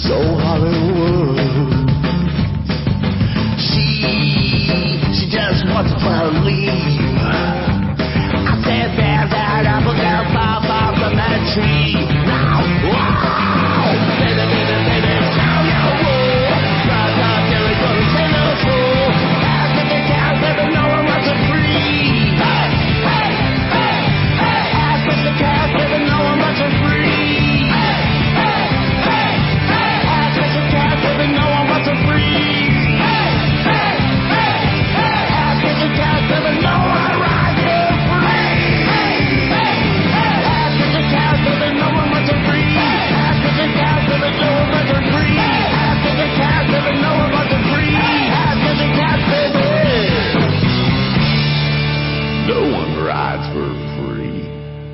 so Hollywood. She just wants to leave. I said there's an apple down far from that tree. Now, wow! Baby, baby, baby, tell your wool. But not till it's gonna say no fool. Ask if the cows ever know I'm not so free. Hey, hey, hey, hey. Ask if the cows ever know I'm not so free. Hey, hey, hey, hey. Ask if the cows ever know I'm not so free. Hey, hey, hey, hey. Ask if the cows ever know I ride so free. Hey, hey, hey. Ask if the cows ever know I'm not so free. Ask if the cows ever know I'm not so free. Ask if the cows ever know I'm not so free. Ask if the cows ever. No one rides for free.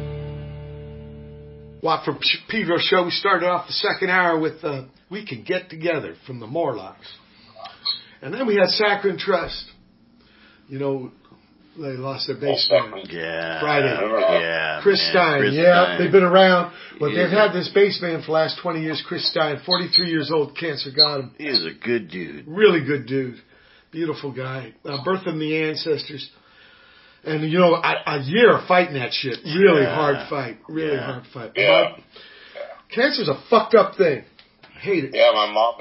Watt from Pedro Show. We started off the second hour with We Can Get Together from the Morlocks. And then we had Saccharine Trust. You know, they lost their bass man. Yeah. Friday. Yeah. Chris man. Stein. Chris yeah, Stein. they've been around. But Yeah. they've had this bass man for the last 20 years, Chris Stein. 43 years old, cancer got him. He was a good dude. Really good dude. Beautiful guy. Birthing the Ancestors. And, you know, a year of fighting that shit. Really hard fight. Really hard fight. Yeah. Cancer's a fucked up thing. I hate it. Yeah, my mom's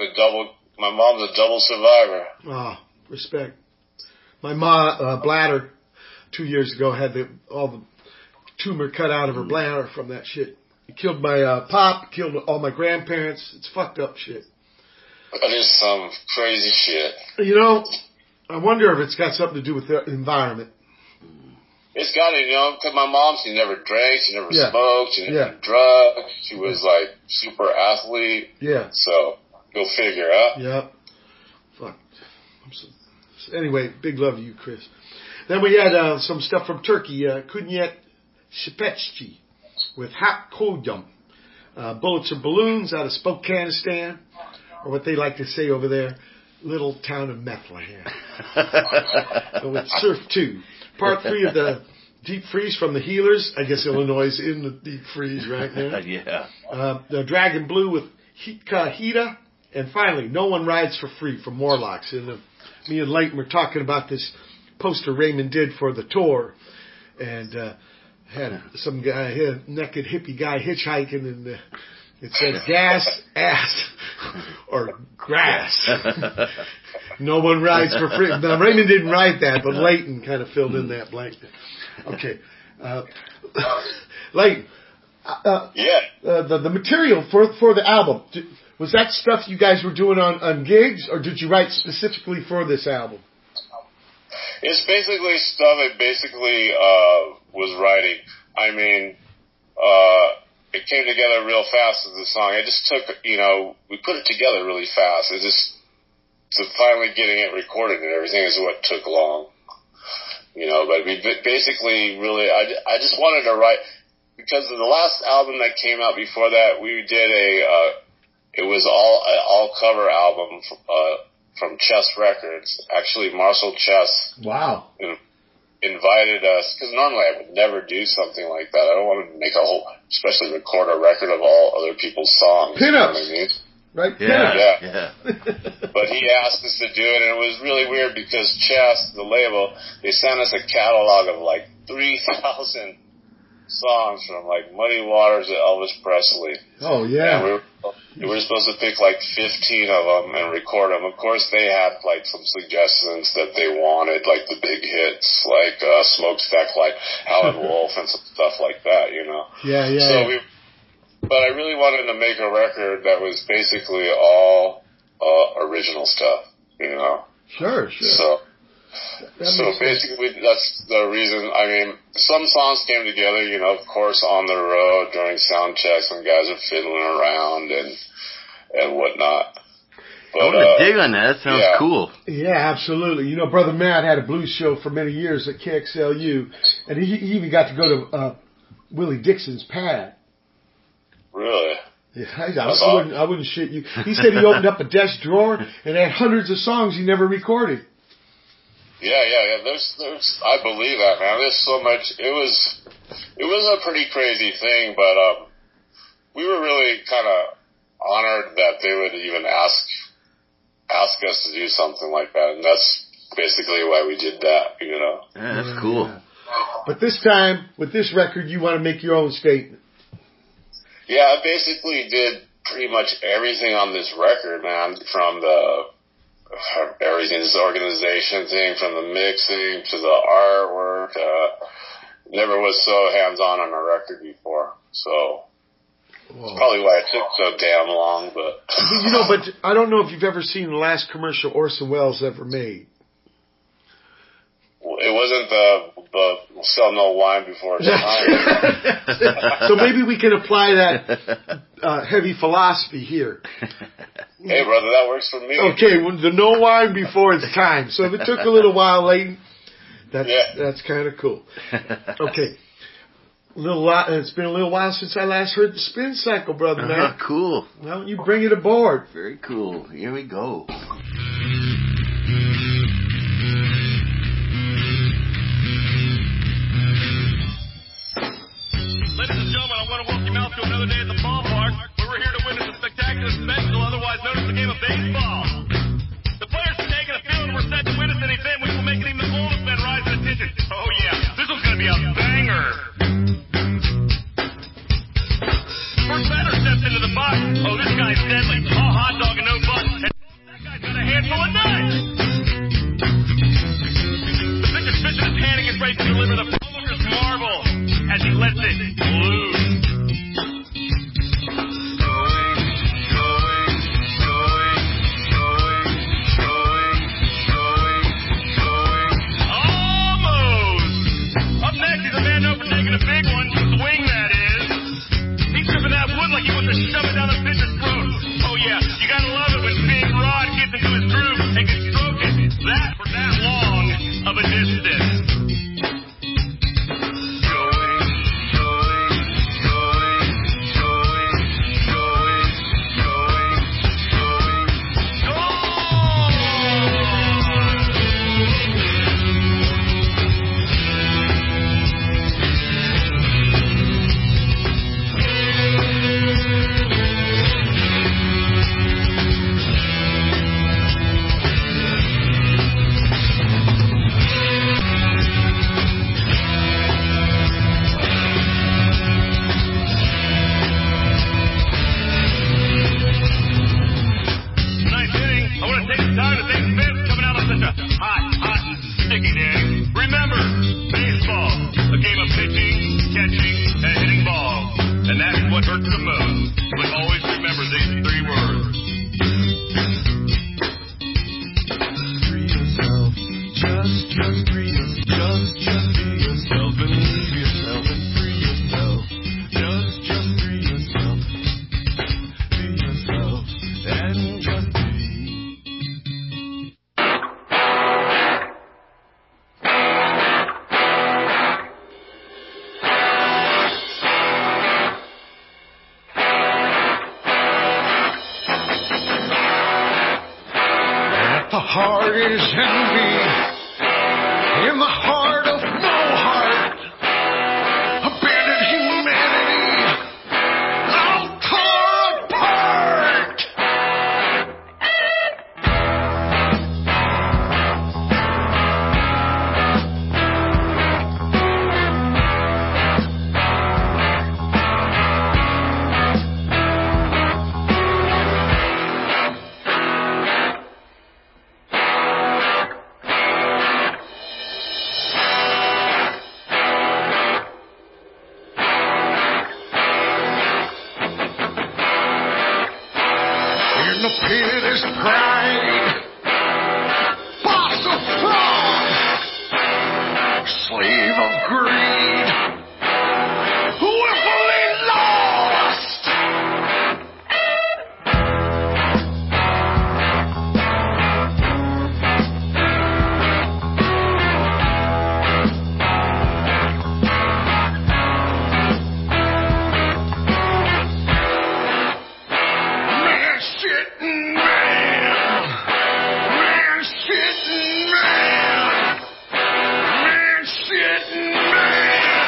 a double survivor. Ah, respect. My ma, bladder, 2 years ago had all the tumor cut out of her bladder from that shit. It killed my pop, killed all my grandparents. It's fucked up shit. That is some crazy shit. You know, I wonder if it's got something to do with the environment. It's got to, you know, because my mom, she never drank, she never Yeah. smoked, she never did drugs. She was like super athlete. Yeah. So, go figure, huh? Yeah. Fuck. Anyway, big love to you, Chris. Then we had some stuff from Turkey, Kunyet Shepetchi with Hap Kodyum. Bullets or Balloons out of Spokanistan, or what they like to say over there, little town of Bethlehem. With Surf 2. Part 3 of the Deep Freeze from the Healers. I guess Illinois is in the Deep Freeze right now. Yeah. The Dragon Blue with Hitka Hita. And finally, No One Rides for Free from Morlocks. And me and Leighton were talking about this poster Raymond did for the tour. And had some guy, a naked hippie guy hitchhiking, and it said gas, ass, or grass. No one rides for free. Now, Raymond didn't write that, but Leighton kind of filled in that blank. Okay. Leighton. The material for the album, was that stuff you guys were doing on gigs, or did you write specifically for this album? It's basically stuff I basically was writing. I mean, it came together real fast as a song. I just took, you know, we put it together really fast. It just, so finally getting it recorded and everything is what took long. You know, but we basically really, I just wanted to write, because of the last album that came out before that, we did it was all cover album from Chess Records. Actually, Marcel Chess. Wow. Invited us, because normally I would never do something like that. I don't want to make a whole, especially record a record of all other people's songs. Pinups. You know what I mean? Right? Yeah. But he asked us to do it, and it was really weird because Chess, the label, they sent us a catalog of like 3,000 songs from like Muddy Waters to Elvis Presley. Oh, yeah. And we were supposed to pick like 15 of them and record them. Of course, they had like some suggestions that they wanted, like the big hits, like Smokestack, like Howlin' Wolf and some stuff like that, you know. Yeah. But I really wanted to make a record that was basically all original stuff, you know. Sure. So basically, that's the reason. I mean, some songs came together, you know, of course, on the road during sound checks when guys are fiddling around and whatnot. But, I want to dig on that. That sounds cool. Yeah, absolutely. You know, Brother Matt had a blues show for many years at KXLU, and he even got to go to Willie Dixon's pad. Really? Yeah, I wouldn't shit you. He said he opened up a desk drawer and had hundreds of songs he never recorded. Yeah. There's, I believe that, man. There's so much. It was a pretty crazy thing, but we were really kind of honored that they would even ask us to do something like that, and that's basically why we did that, you know. Yeah, that's cool. Yeah. But this time, with this record, you want to make your own statement. Yeah, I basically did pretty much everything on this record, man, from everything, this organization thing, from the mixing to the artwork. Never was so hands-on on a record before, so that's probably why it took so damn long. But but I don't know if you've ever seen the last commercial Orson Welles ever made. It wasn't the sell no wine before it's time. So maybe we can apply that heavy philosophy here. Hey, brother, that works for me. Okay, well, the no wine before it's time. So if it took a little while, Leighton, that's kind of cool. Okay. It's been a little while since I last heard the Spin Cycle, brother, man. Cool. Why don't you bring it aboard? Very cool. Here we go. Ladies and gentlemen, I want to welcome you out to another day at the ballpark, where we're here to witness a spectacular spectacle, otherwise known as the game of baseball. The players are taking a field, and we're set to witness an event which will make even the coldest men rise to attention. Oh yeah, this one's going to be a banger. First batter steps into the box. Oh, this guy's deadly. All hot dog and no butt. And that guy's got a handful of nuts. The pitcher's pitching his hand and gets ready to deliver the power's marvel as he lets it loose. Almost. Up next, he's a man known for taking a big one. Swing, that is. He's tripping that wood like he wants to shove it down the pitcher's throat. Oh yeah, you gotta love it when Big Rod gets into his groove and can stroke it that for that long of a distance. The heart is envy in the heart of no heart. Abandoned humanity, all torn apart. In the pit is pride, boss of fraud, slave of greed, willfully lost. Man, shit, man. Man, shit, man. Man, shit, man.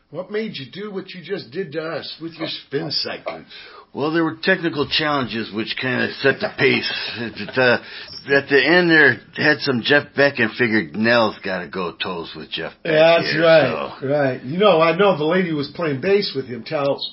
What made you do what you just did to us with your spin cycling? Well, there were technical challenges which kind of set the pace. At the end there, had some Jeff Beck and figured Nell's got to go toes with Jeff Beck. That's here, right, so. Right. You know, I know the lady who was playing bass with him, Tels.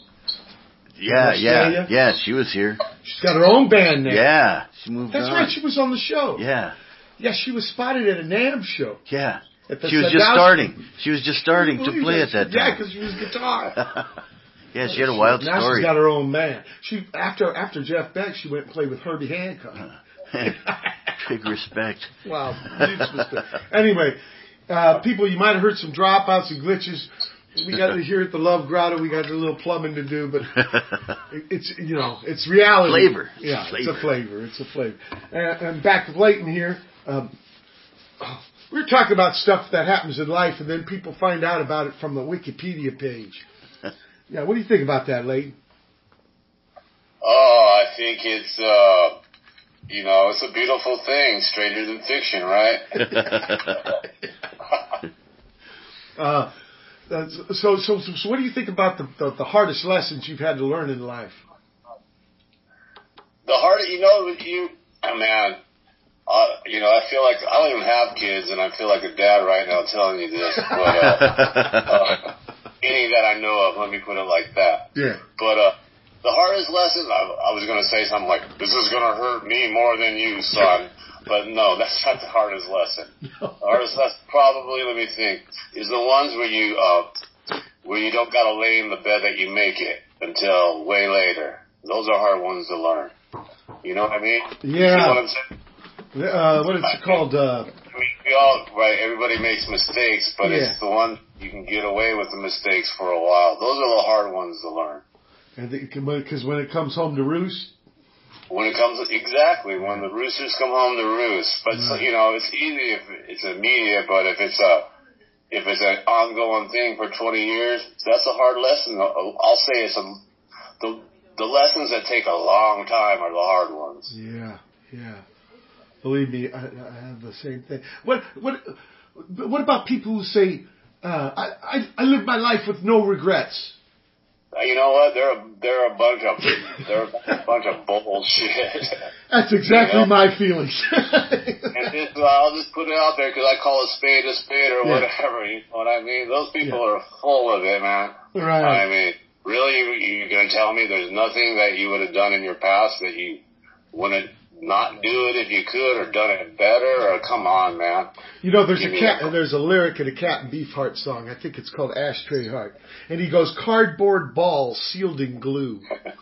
Yeah, she was here. She's got her own band now. Yeah, she moved on. That's right, she was on the show. Yeah. Yeah, she was spotted at a NAMM show. Yeah. She was just starting. She was just starting to play at that time. Yeah, because she was guitar. Yeah, she had a wild story. Now she's got her own band. She after Jeff Beck, she went and played with Herbie Hancock. Big respect. Wow, huge respect. Anyway, people, you might have heard some dropouts and glitches. We got to hear at the Love Grotto. We got a little plumbing to do, but it's it's reality. Flavor. Yeah, it's a flavor. It's a flavor. And back to Leighton here. We were talking about stuff that happens in life, and then people find out about it from the Wikipedia page. Yeah, what do you think about that, Leighton? Oh, I think it's, it's a beautiful thing, stranger than fiction, right? So what do you think about the hardest lessons you've had to learn in life? I feel like I don't even have kids, and I feel like a dad right now telling you this, but any that I know of, let me put it like that. Yeah. But the hardest lesson, I was going to say something like, this is going to hurt me more than you, son. But no, that's not the hardest lesson. No. The hardest lesson probably, let me think, is the ones where you don't got to lay in the bed that you make it until way later. Those are hard ones to learn. You know what I mean? Yeah. You know what I'm saying? What is it called? We all, right, everybody makes mistakes, but it's the one you can get away with the mistakes for a while. Those are the hard ones to learn. Because when it comes home to roost? When the roosters come home to roost. But, it's easy if it's immediate, but if it's an ongoing thing for 20 years, that's a hard lesson. I'll say the lessons that take a long time are the hard ones. Yeah. Believe me, I have the same thing. What about people who say, I live my life with no regrets? You know what? They're a bunch of bullshit. That's exactly my feelings. And I'll just put it out there because I call a spade or whatever. You know what I mean? Those people are full of it, man. Right. I mean, really, you're going to tell me there's nothing that you would have done in your past that you wouldn't not do it if you could, or done it better, or come on, man. There's a lyric in a Captain Beefheart song. I think it's called Ashtray Heart. And he goes, cardboard balls sealed in glue.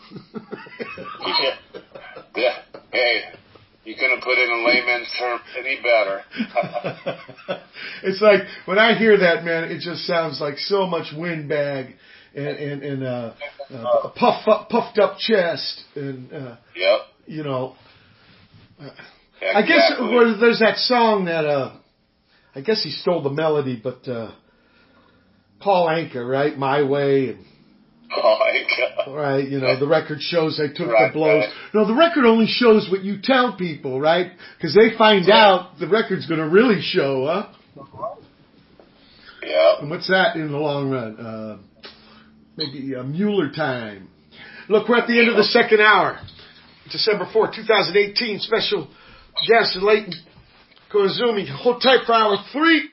Yeah. Hey, you couldn't put it in layman's terms any better. It's like, when I hear that, man, it just sounds like so much windbag and puffed up chest. And, yep. I guess there's that song that I guess he stole the melody, but Paul Anka, right? My Way. And, Paul Anka. Right, the record shows they took the blows. Right. No, the record only shows what you tell people, right? Because they find out the record's going to really show, huh? Yeah. And what's that in the long run? Maybe Mueller time. Look, we're at the end of the second hour. December 4th, 2018, special guest Leighton Koizumi. Hold tight for hour 3.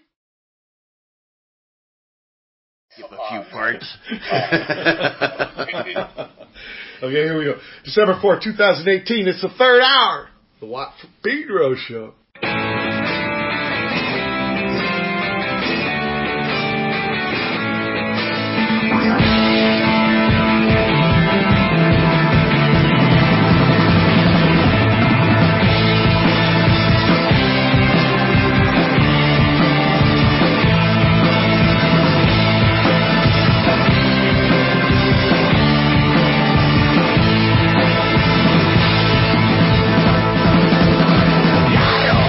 Skip a few parts. Okay, here we go. December 4th, 2018. It's the third hour. The Watt from Pedro Show. I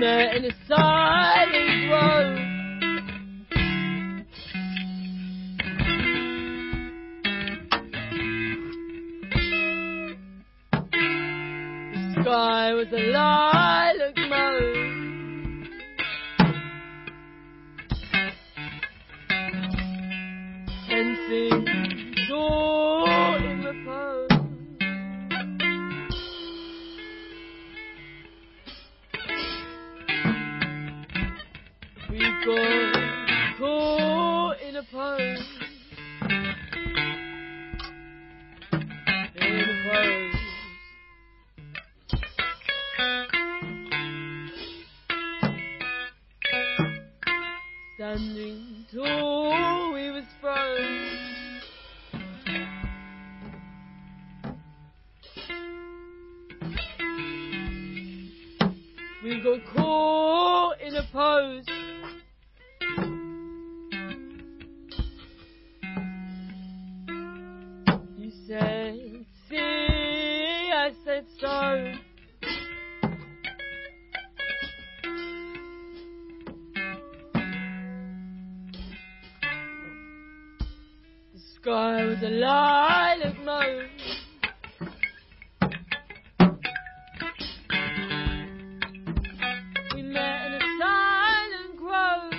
met in a silent grove. The sky was a lilac mauve. Dancing door in repose. We got caught in a pose. In a pose. Standing tall, we was froze. We got caught in a pose. You said, see, I said so. The sky was a lilac mauve. We met in a silent grove.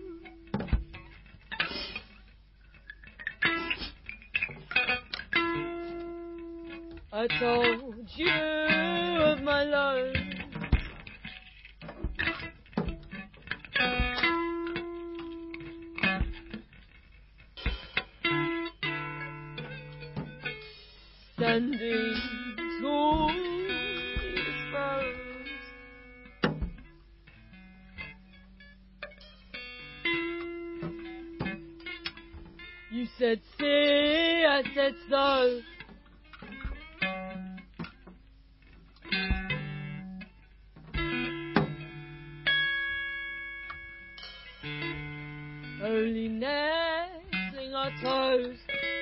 I told you of my love. Standing tall, exposed. You said see, I said so. Only nestling our toes.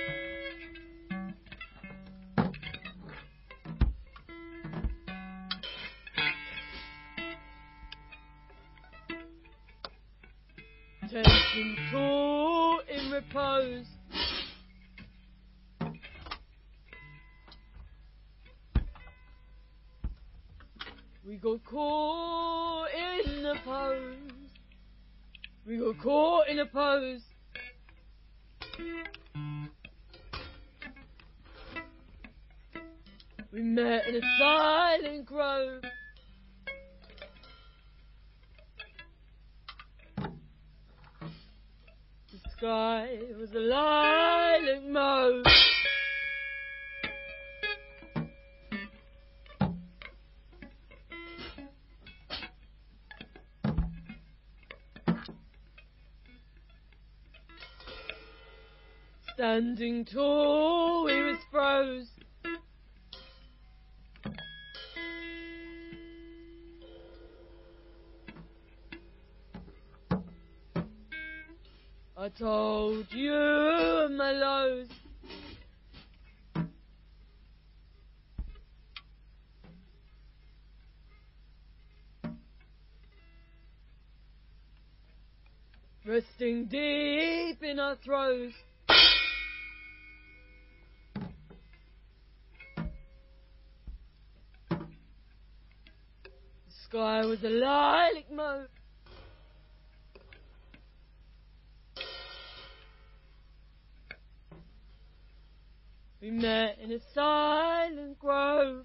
Taking tall in repose. We got caught in a pose. We got caught in a pose. We met in a silent grove. The sky was a lilac mauve. Standing tall, we was froze. I told you of my lows. Resting deep in our throes. The sky was a lilac mauve. We met in a silent grove.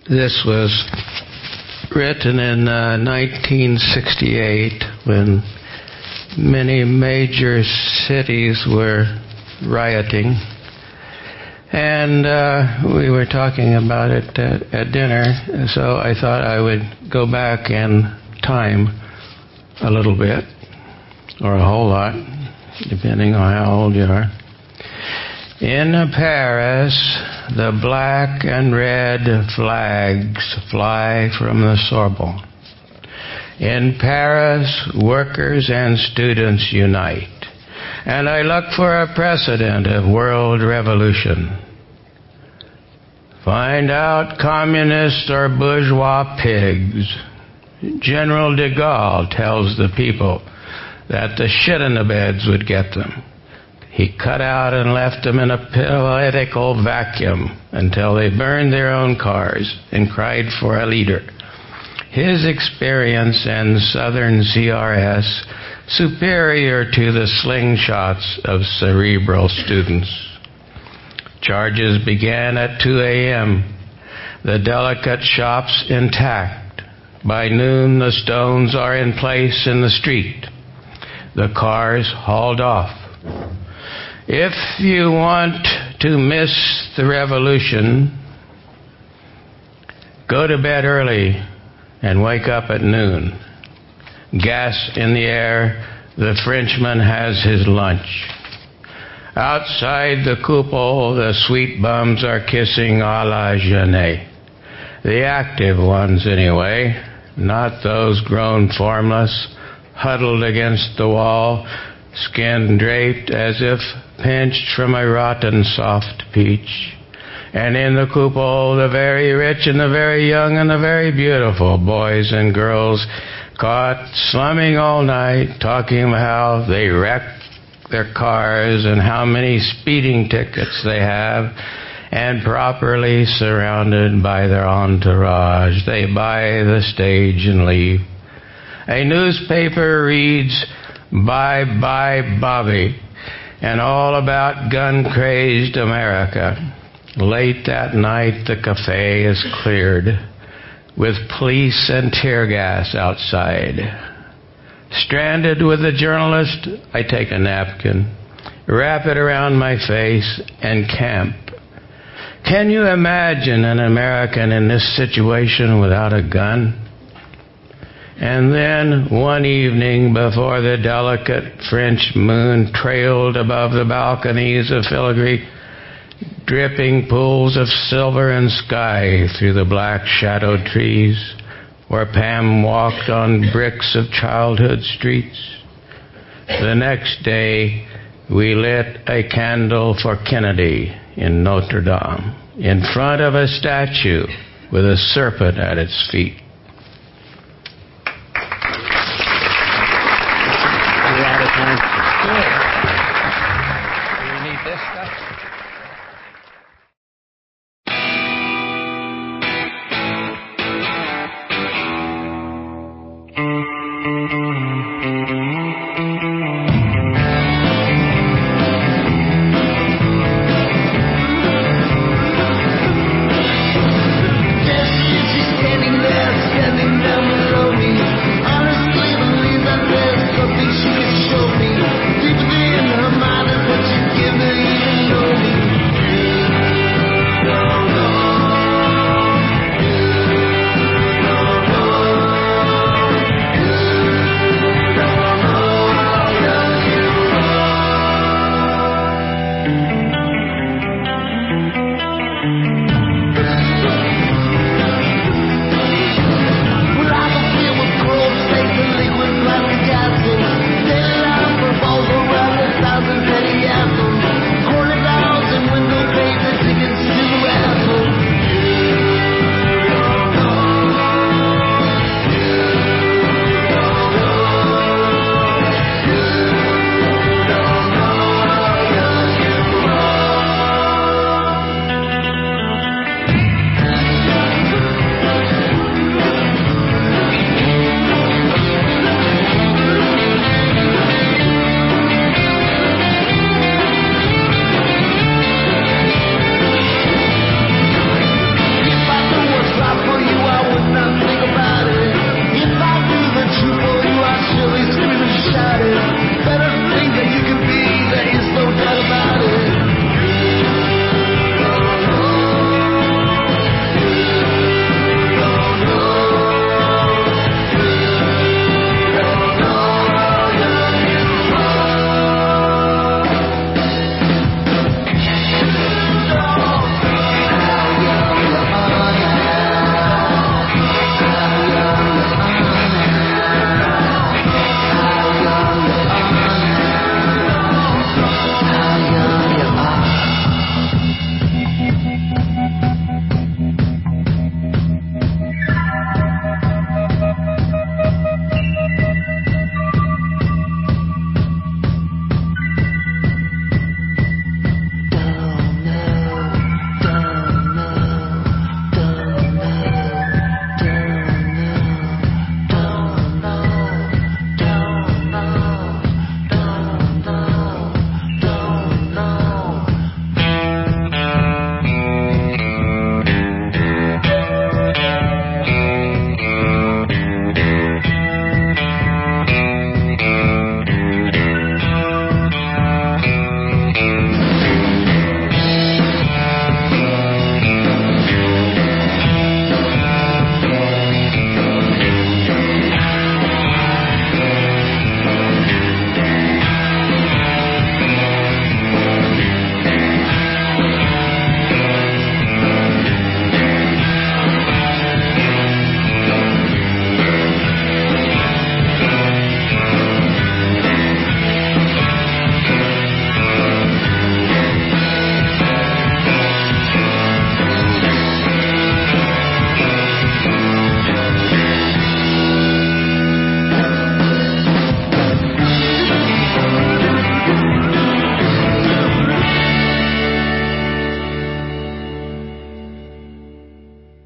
this was written in 1968 when many major cities were rioting. And we were talking about it at dinner, so I thought I would go back in time a little bit, or a whole lot, depending on how old you are. In Paris, the black and red flags fly from the Sorbonne. In Paris, workers and students unite. And I look for a precedent of world revolution. Find out communists are bourgeois pigs. General de Gaulle tells the people that the shit in the beds would get them. He cut out and left them in a political vacuum until they burned their own cars and cried for a leader. His experience in Southern CRS superior to the slingshots of cerebral students. Charges began at 2 a.m. The delicate shops intact. By noon, the stones are in place in the street. The cars hauled off. If you want to miss the revolution, go to bed early and wake up at noon. Gas in the air, the Frenchman has his lunch. Outside the coupole, the sweet bums are kissing à la Genet. The active ones, anyway, not those grown formless, huddled against the wall, skin draped as if pinched from a rotten soft peach. And in the coupole, the very rich and the very young and the very beautiful boys and girls caught slumming all night, talking about how they wrecked their cars and how many speeding tickets they have, and properly surrounded by their entourage, they buy the stage and leave. A newspaper reads, "Bye Bye Bobby," and all about gun-crazed America. Late that night, the cafe is cleared, with police and tear gas outside. Stranded with the journalist, I take a napkin, wrap it around my face, and camp. Can you imagine an American in this situation without a gun? And then, one evening, before the delicate French moon trailed above the balconies of filigree, dripping pools of silver and sky through the black shadowed trees, where Pam walked on bricks of childhood streets. The next day, we lit a candle for Kennedy in Notre Dame, in front of a statue with a serpent at its feet. We're out of time. Do we need this stuff? Standing there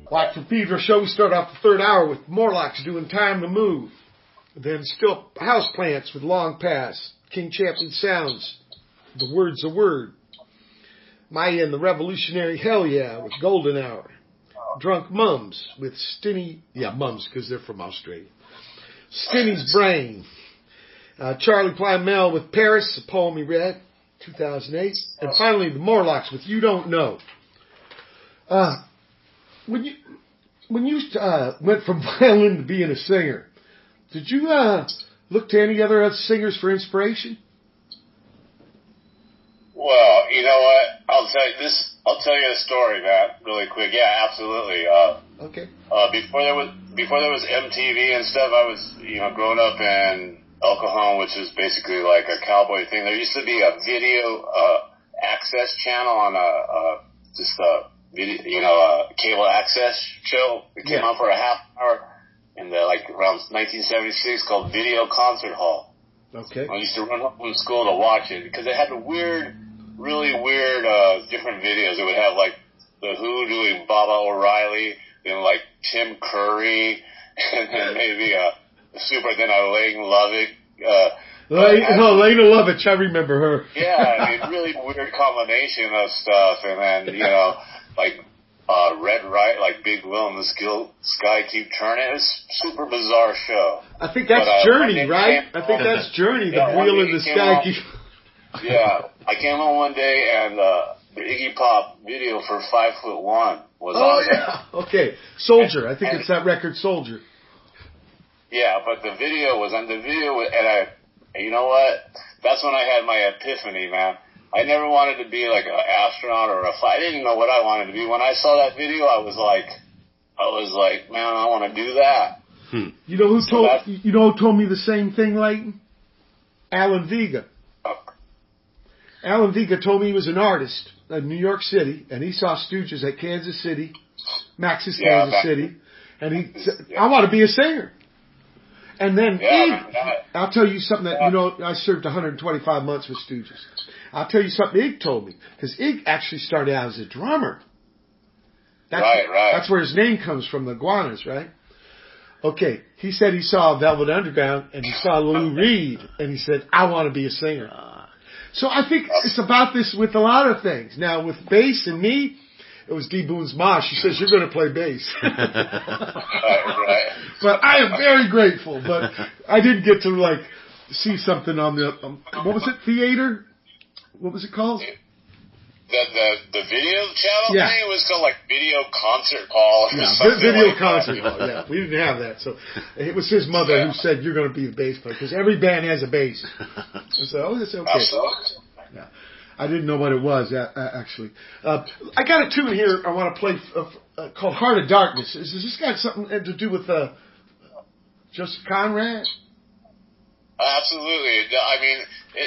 Watch the Pedro show. We start off the third hour with Morlocks doing Time to Move. Then Still House Plants with Long Pass. King Champion Sounds, The Word's a Word. Maya and the Revolutionary Hell Yeah with Golden Hour. Drunk Mums with Stinny, Mums because they're from Australia. Stinny's Brain. Charlie Plymell with Paris, a poem he read, 2008. And finally, the Morlocks with You Don't Know. When you went from violin to being a singer, did you look to any other singers for inspiration? Well, you know what? I'll tell you a story, Matt, really quick. Yeah, absolutely. Okay. Before there was MTV and stuff, I was, growing up in El Cajon, which is basically like a cowboy thing. There used to be a video access channel on cable access show. It came on for a half hour in around 1976 called Video Concert Hall. Okay. I used to run home from school to watch it because it had really weird different videos. It would have like the Who doing Baba O'Reilly, then like Tim Curry, and then maybe Lane Lovett. Lena Lovitch, I remember her. Yeah, really weird combination of stuff, and then Red Right, like Big Will and the Sky Keep Turning. It was a super bizarre show. I think that's Journey, right? I think that's Journey, the Wheel in the Sky Keep. Yeah, I came home one day and the Iggy Pop video for 5'1" was on there. Okay, Soldier. I think it's that record, Soldier. Yeah, but the video was on the video, and you know what? That's when I had my epiphany, man. I never wanted to be like an astronaut or I didn't know what I wanted to be. When I saw that video, I was like, man, I want to do that. You know who told me the same thing, Leighton? Alan Vega. Alan Vega told me he was an artist in New York City, and he saw Stooges at Kansas City, Max's Kansas City, and he said, I want to be a singer. And then I'll tell you something that, I served 125 months with Stooges. I'll tell you something Ig told me, because Ig actually started out as a drummer. That's where his name comes from, the Iguanas, right? Okay, he said he saw Velvet Underground, and he saw Lou Reed, and he said, I want to be a singer. So I think it's about this with a lot of things. Now, with bass and me, it was D. Boone's ma. She says, you're going to play bass. But I am very grateful. But I did get to, see something on the, what was it, theater? What was it called? The video channel thing was called Video Concert Hall. Video Concert Hall. Yeah, we didn't have that. So it was his mother who said, you're going to be the bass player. Because every band has a bass. I said, that's okay. Absolutely. Yeah. I didn't know what it was, actually. I got a tune here I want to play called Heart of Darkness. Has this got something to do with Joseph Conrad? Absolutely. I mean,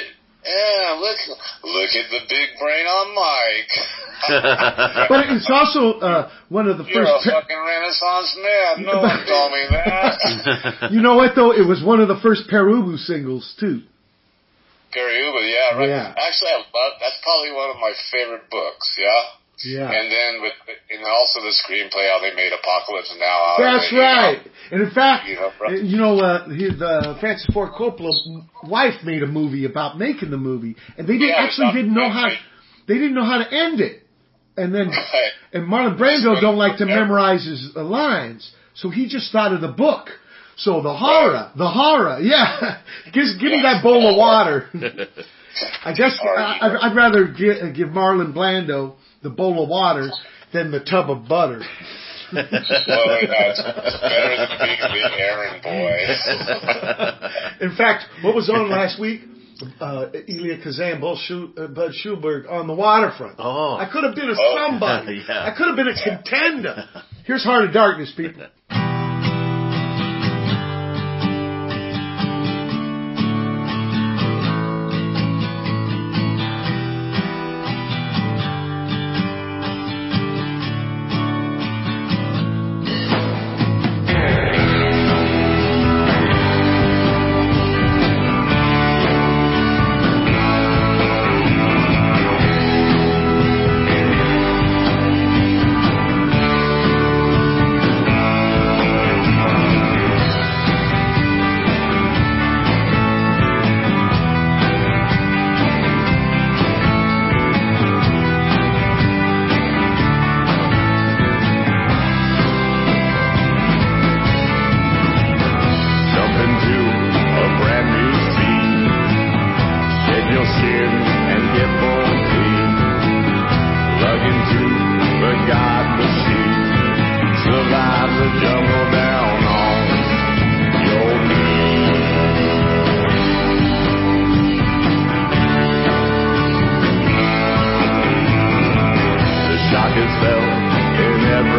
look at the big brain on Mike. But it's also one of the You're first... You're a fucking Renaissance man. No one told me that. You know what, though? It was one of the first Perubu singles, too. Perubu, yeah, right. Yeah. Actually, that's probably one of my favorite books, Yeah. And then and also the screenplay, how they made Apocalypse Now. That's right. And in fact, the Francis Ford Coppola's wife made a movie about making the movie, and they didn't know how to end it. And then, and Marlon Brando don't like to memorize his lines, so he just started the book. So the horror, yeah. Give me that bowl of water. I guess I'd rather give Marlon Brando the bowl of water than the tub of butter. Well, that's better than being the errand boy. In fact, what was on last week? Elia Kazan, Bud Schulberg on the waterfront. Oh. I could have been a somebody. Yeah. I could have been a contender. Here's Heart of Darkness, people.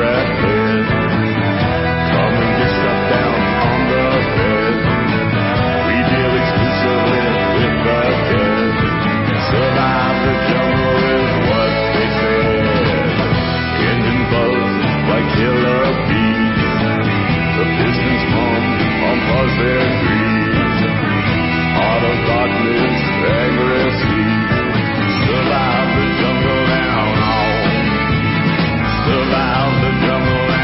ahead. Come and get stuck down on the bed. We deal exclusively with the dead. Survive the jungle is what they said. Engine buzz like killer bees. The pistons hum on buzz and grease. Heart of darkness, aggressive. Survive the jungle down on. Survive the jungle down.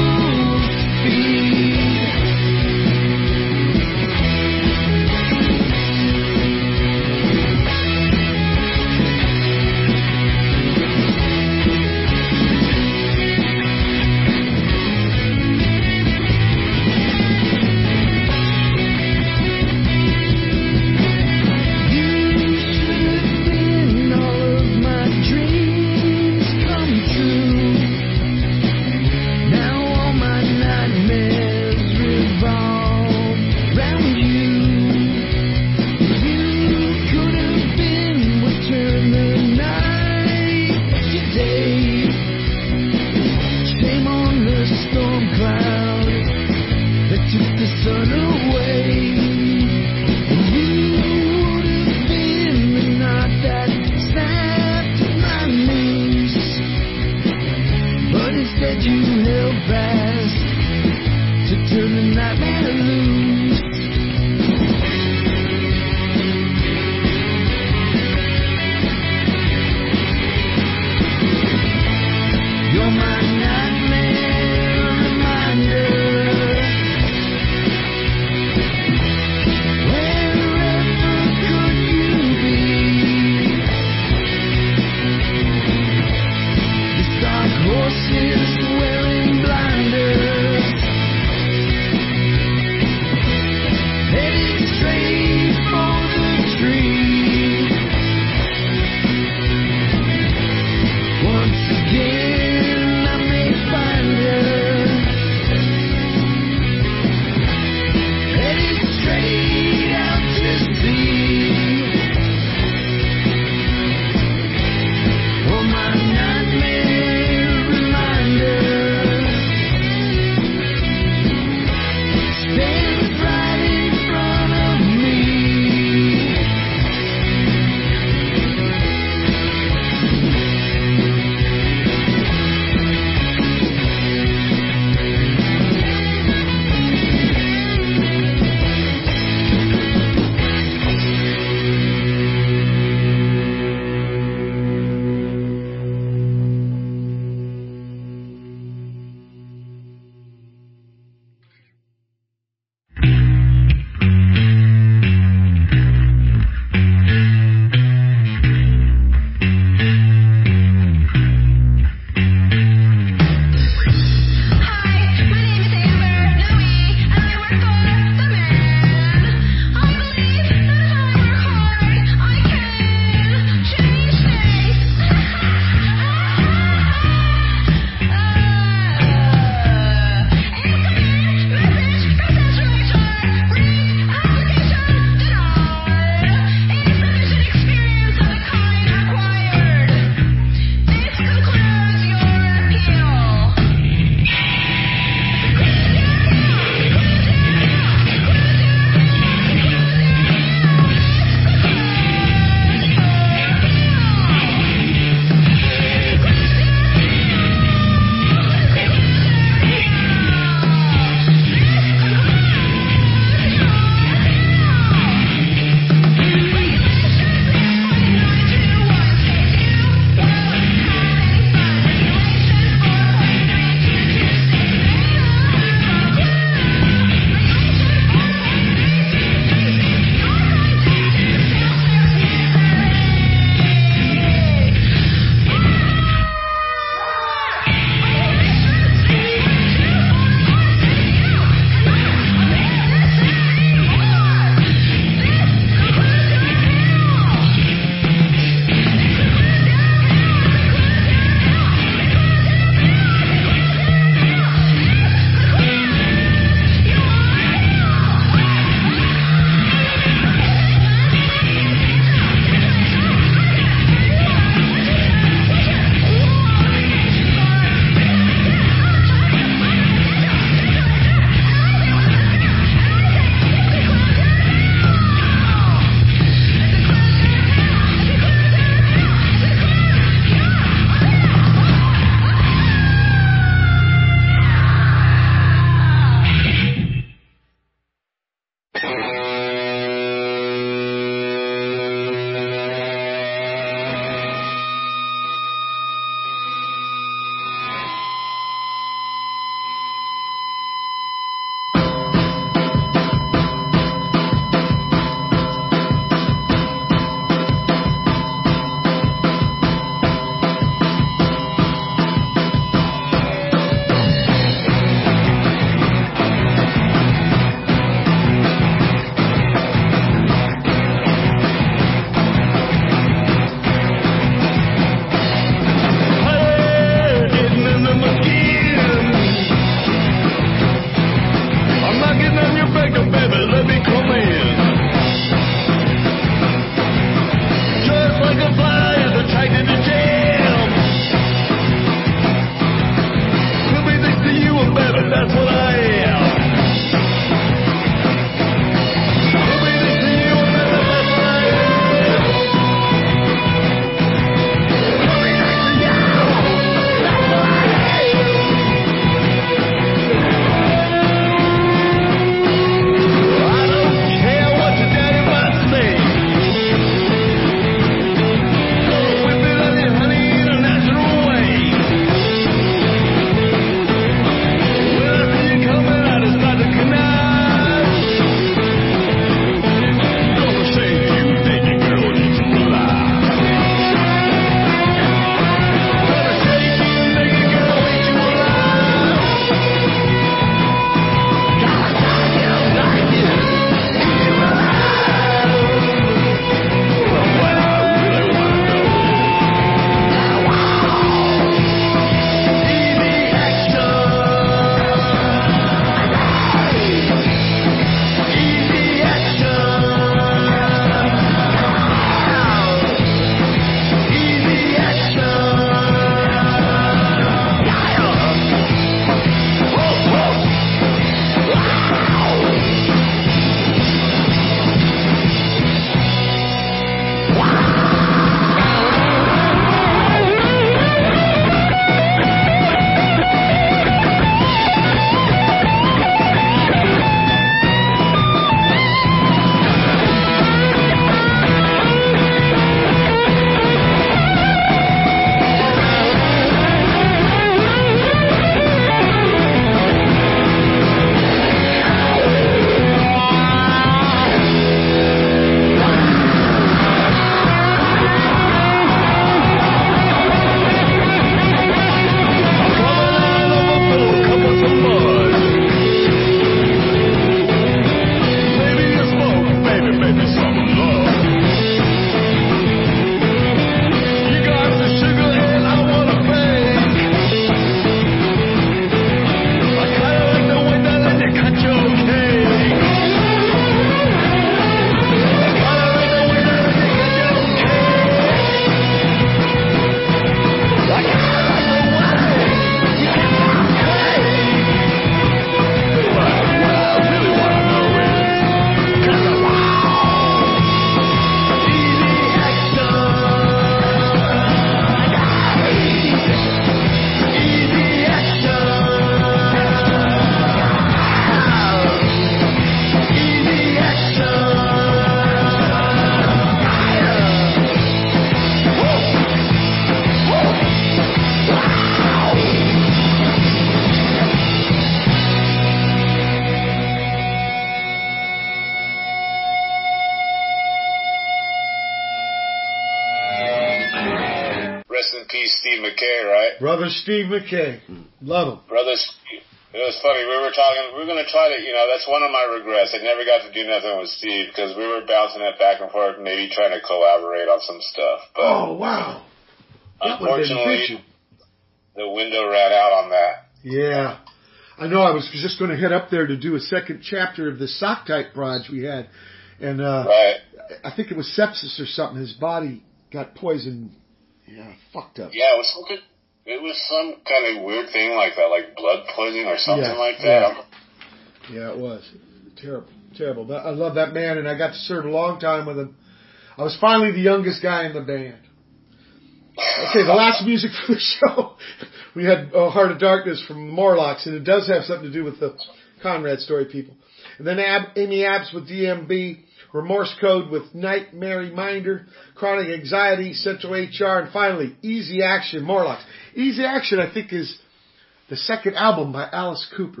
rest in peace, Steve McKay, right? Brother Steve McKay. Love him. Brother Steve. It was funny. We were talking. We were going to try to, that's one of my regrets. I never got to do nothing with Steve because we were bouncing it back and forth, maybe trying to collaborate on some stuff. But wow. Unfortunately, the window ran out on that. Yeah. I know I was just going to head up there to do a second chapter of the Sock Type Project we had. And right. I think it was sepsis or something. His body got poisoned. Yeah, fucked up. Yeah, it was some kind of weird thing like that, like blood poisoning or something like that. Yeah, it was. Terrible. But I love that man, and I got to serve a long time with him. I was finally the youngest guy in the band. Okay, the last music for the show, we had Heart of Darkness from the Morlocks, and it does have something to do with the Conrad Story people. And then Amy Abs with DMB, Remorse Code with Nightmare Reminder, Chronic Anxiety, Central HR, and finally, Easy Action, Morlocks. Easy Action, I think, is the second album by Alice Cooper.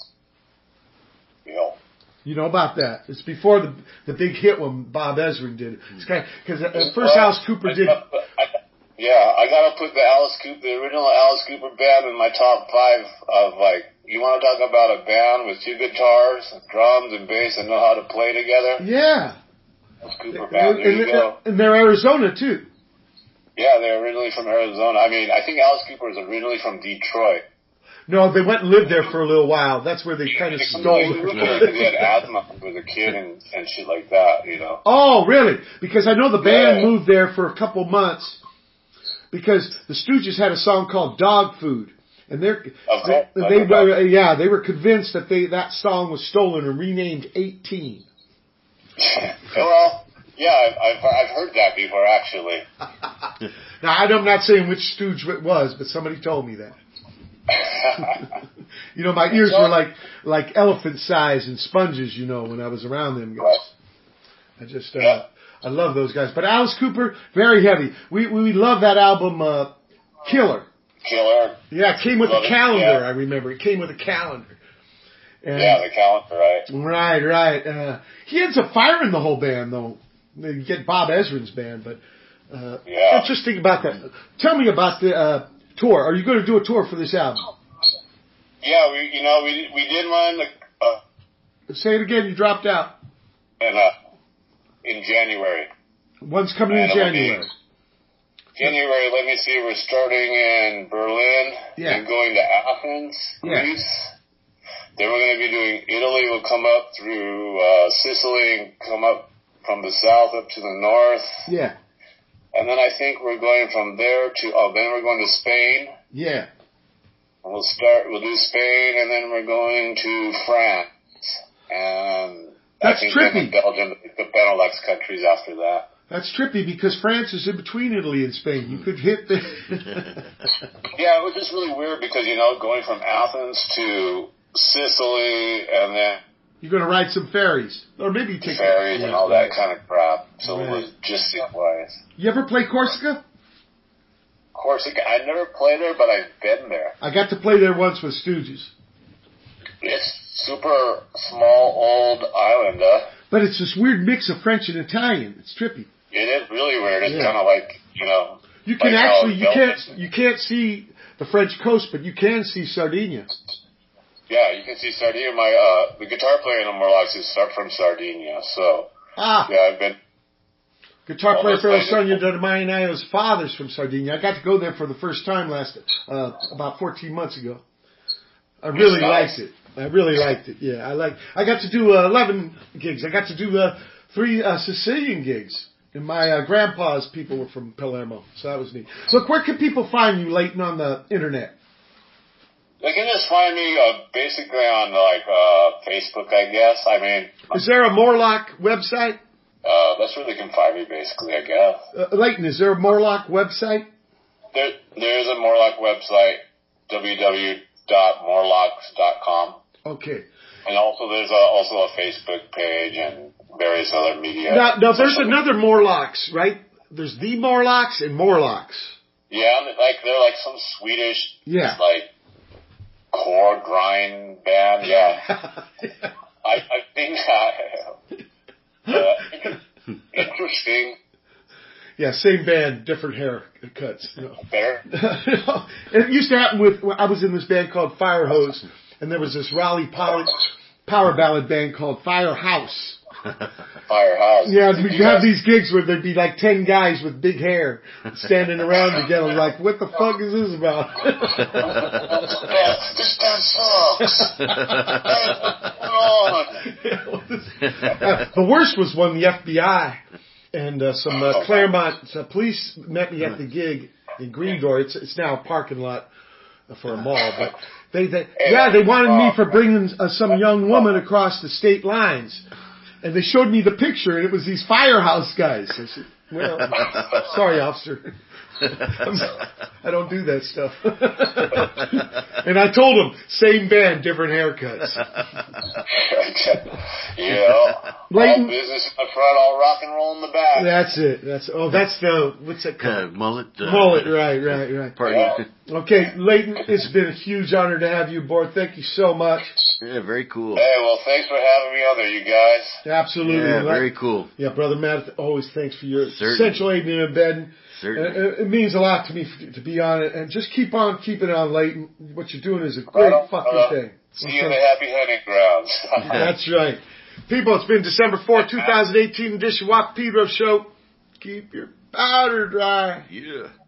Yeah. You know about that. It's before the big hit when Bob Ezrin did it. Because at first Alice Cooper did... Yeah, I gotta put the original Alice Cooper band in my top 5 of you want to talk about a band with 2 guitars, drums, and bass and know how to play together? Yeah. Alice Cooper band, there you go. And they're Arizona, too. Yeah, they're originally from Arizona. I mean, I think Alice Cooper is originally from Detroit. No, they went and lived there for a little while. That's where they kind of stole it. He had asthma when he was a kid and shit like that, Oh, really? Because I know the band moved there for a couple months. Because the Stooges had a song called Dog Food. And they were convinced that that song was stolen and renamed 18. Well, yeah, I've heard that before, actually. Now, I'm not saying which Stooge it was, but somebody told me that. My ears were like elephant size and sponges, when I was around them guys. I just... I love those guys. But Alice Cooper, very heavy. We love that album, Killer. Killer. Yeah, it came with a calendar, I remember. It came with a calendar. And the calendar, right. Right. He ends up firing the whole band, though. You get Bob Ezrin's band, but interesting about that. Tell me about the tour. Are you going to do a tour for this album? Yeah, we did one. Say it again, you dropped out. And, in January. One's coming in January. January, let me see, we're starting in Berlin and going to Athens, Greece. Then we're going to be doing Italy. We'll come up through Sicily and come up from the south up to the north. Yeah. And then I think we're going from there to, then we're going to Spain. Yeah. And we'll do Spain, and then we're going to France. And that's I think trippy. Belgium, the Benelux countries after that. That's trippy because France is in between Italy and Spain. You could hit the... Yeah, it was just really weird because, going from Athens to Sicily and then... You're going to ride some ferries. Or maybe take... Ferries and all that kind of crap. So it was just wise. You ever play Corsica? Corsica? I never played there, but I've been there. I got to play there once with Stooges. It's super small, old island, But it's this weird mix of French and Italian. It's trippy. It is really weird. It's kind of like, You can actually, you can't see the French coast, but you can see Sardinia. Yeah, you can see Sardinia. The guitar player in the Morlocks is from Sardinia, so. Yeah, I've been. Guitar player for Sonia D'Armagnaio's father's from Sardinia. I got to go there for the first time about 14 months ago. I really liked it. Yeah, I got to do 11 gigs. I got to do 3 Sicilian gigs. And my grandpa's people were from Palermo, so that was neat. Look, where can people find you, Leighton, on the internet? They can just find me basically on Facebook, I guess. I mean, is there a Morlock website? That's where they can find me, basically, I guess. Leighton, is there a Morlock website? There is a Morlock website, www.morlocks.com. Okay. And also there's also a Facebook page and various other media. Now there's another Morlocks, right? There's the Morlocks and Morlocks. Yeah, they're like some Swedish, core grind band. Yeah. I think interesting. Yeah, same band, different haircuts. No. Better? No. It used to happen I was in this band called Firehose, and there was this Raleigh power ballad band called Firehouse. Firehouse. Yeah, we'd have these gigs where there'd be like 10 guys with big hair standing around together like, what the fuck is this about? This band sucks. The worst was when the FBI and some Claremont police met me at the gig in Green Door. It's now a parking lot for a mall, but they wanted me for bringing some young woman across the state lines. And they showed me the picture, and it was these Firehouse guys. I said, well, sorry, officer. I don't do that stuff. And I told them, same band, different haircuts. All business in the front, all rock and roll in the back. That's it. That's the, what's that called? Mullet. Mullet, right. Pardon. Okay, Leighton, it's been a huge honor to have you aboard. Thank you so much. Yeah, very cool. Hey, well, thanks for having me on there, you guys. Absolutely. Yeah, very cool. Yeah, Brother Matt, always thanks for your essential aid and embedding. It means a lot to me to be on it. And just keep on keeping on, Leighton. What you're doing is a great fucking thing. See you in the happy hunting grounds. That's right. People, it's been December 4th, 2018 edition Wap Pedro Show. Keep your powder dry. Yeah.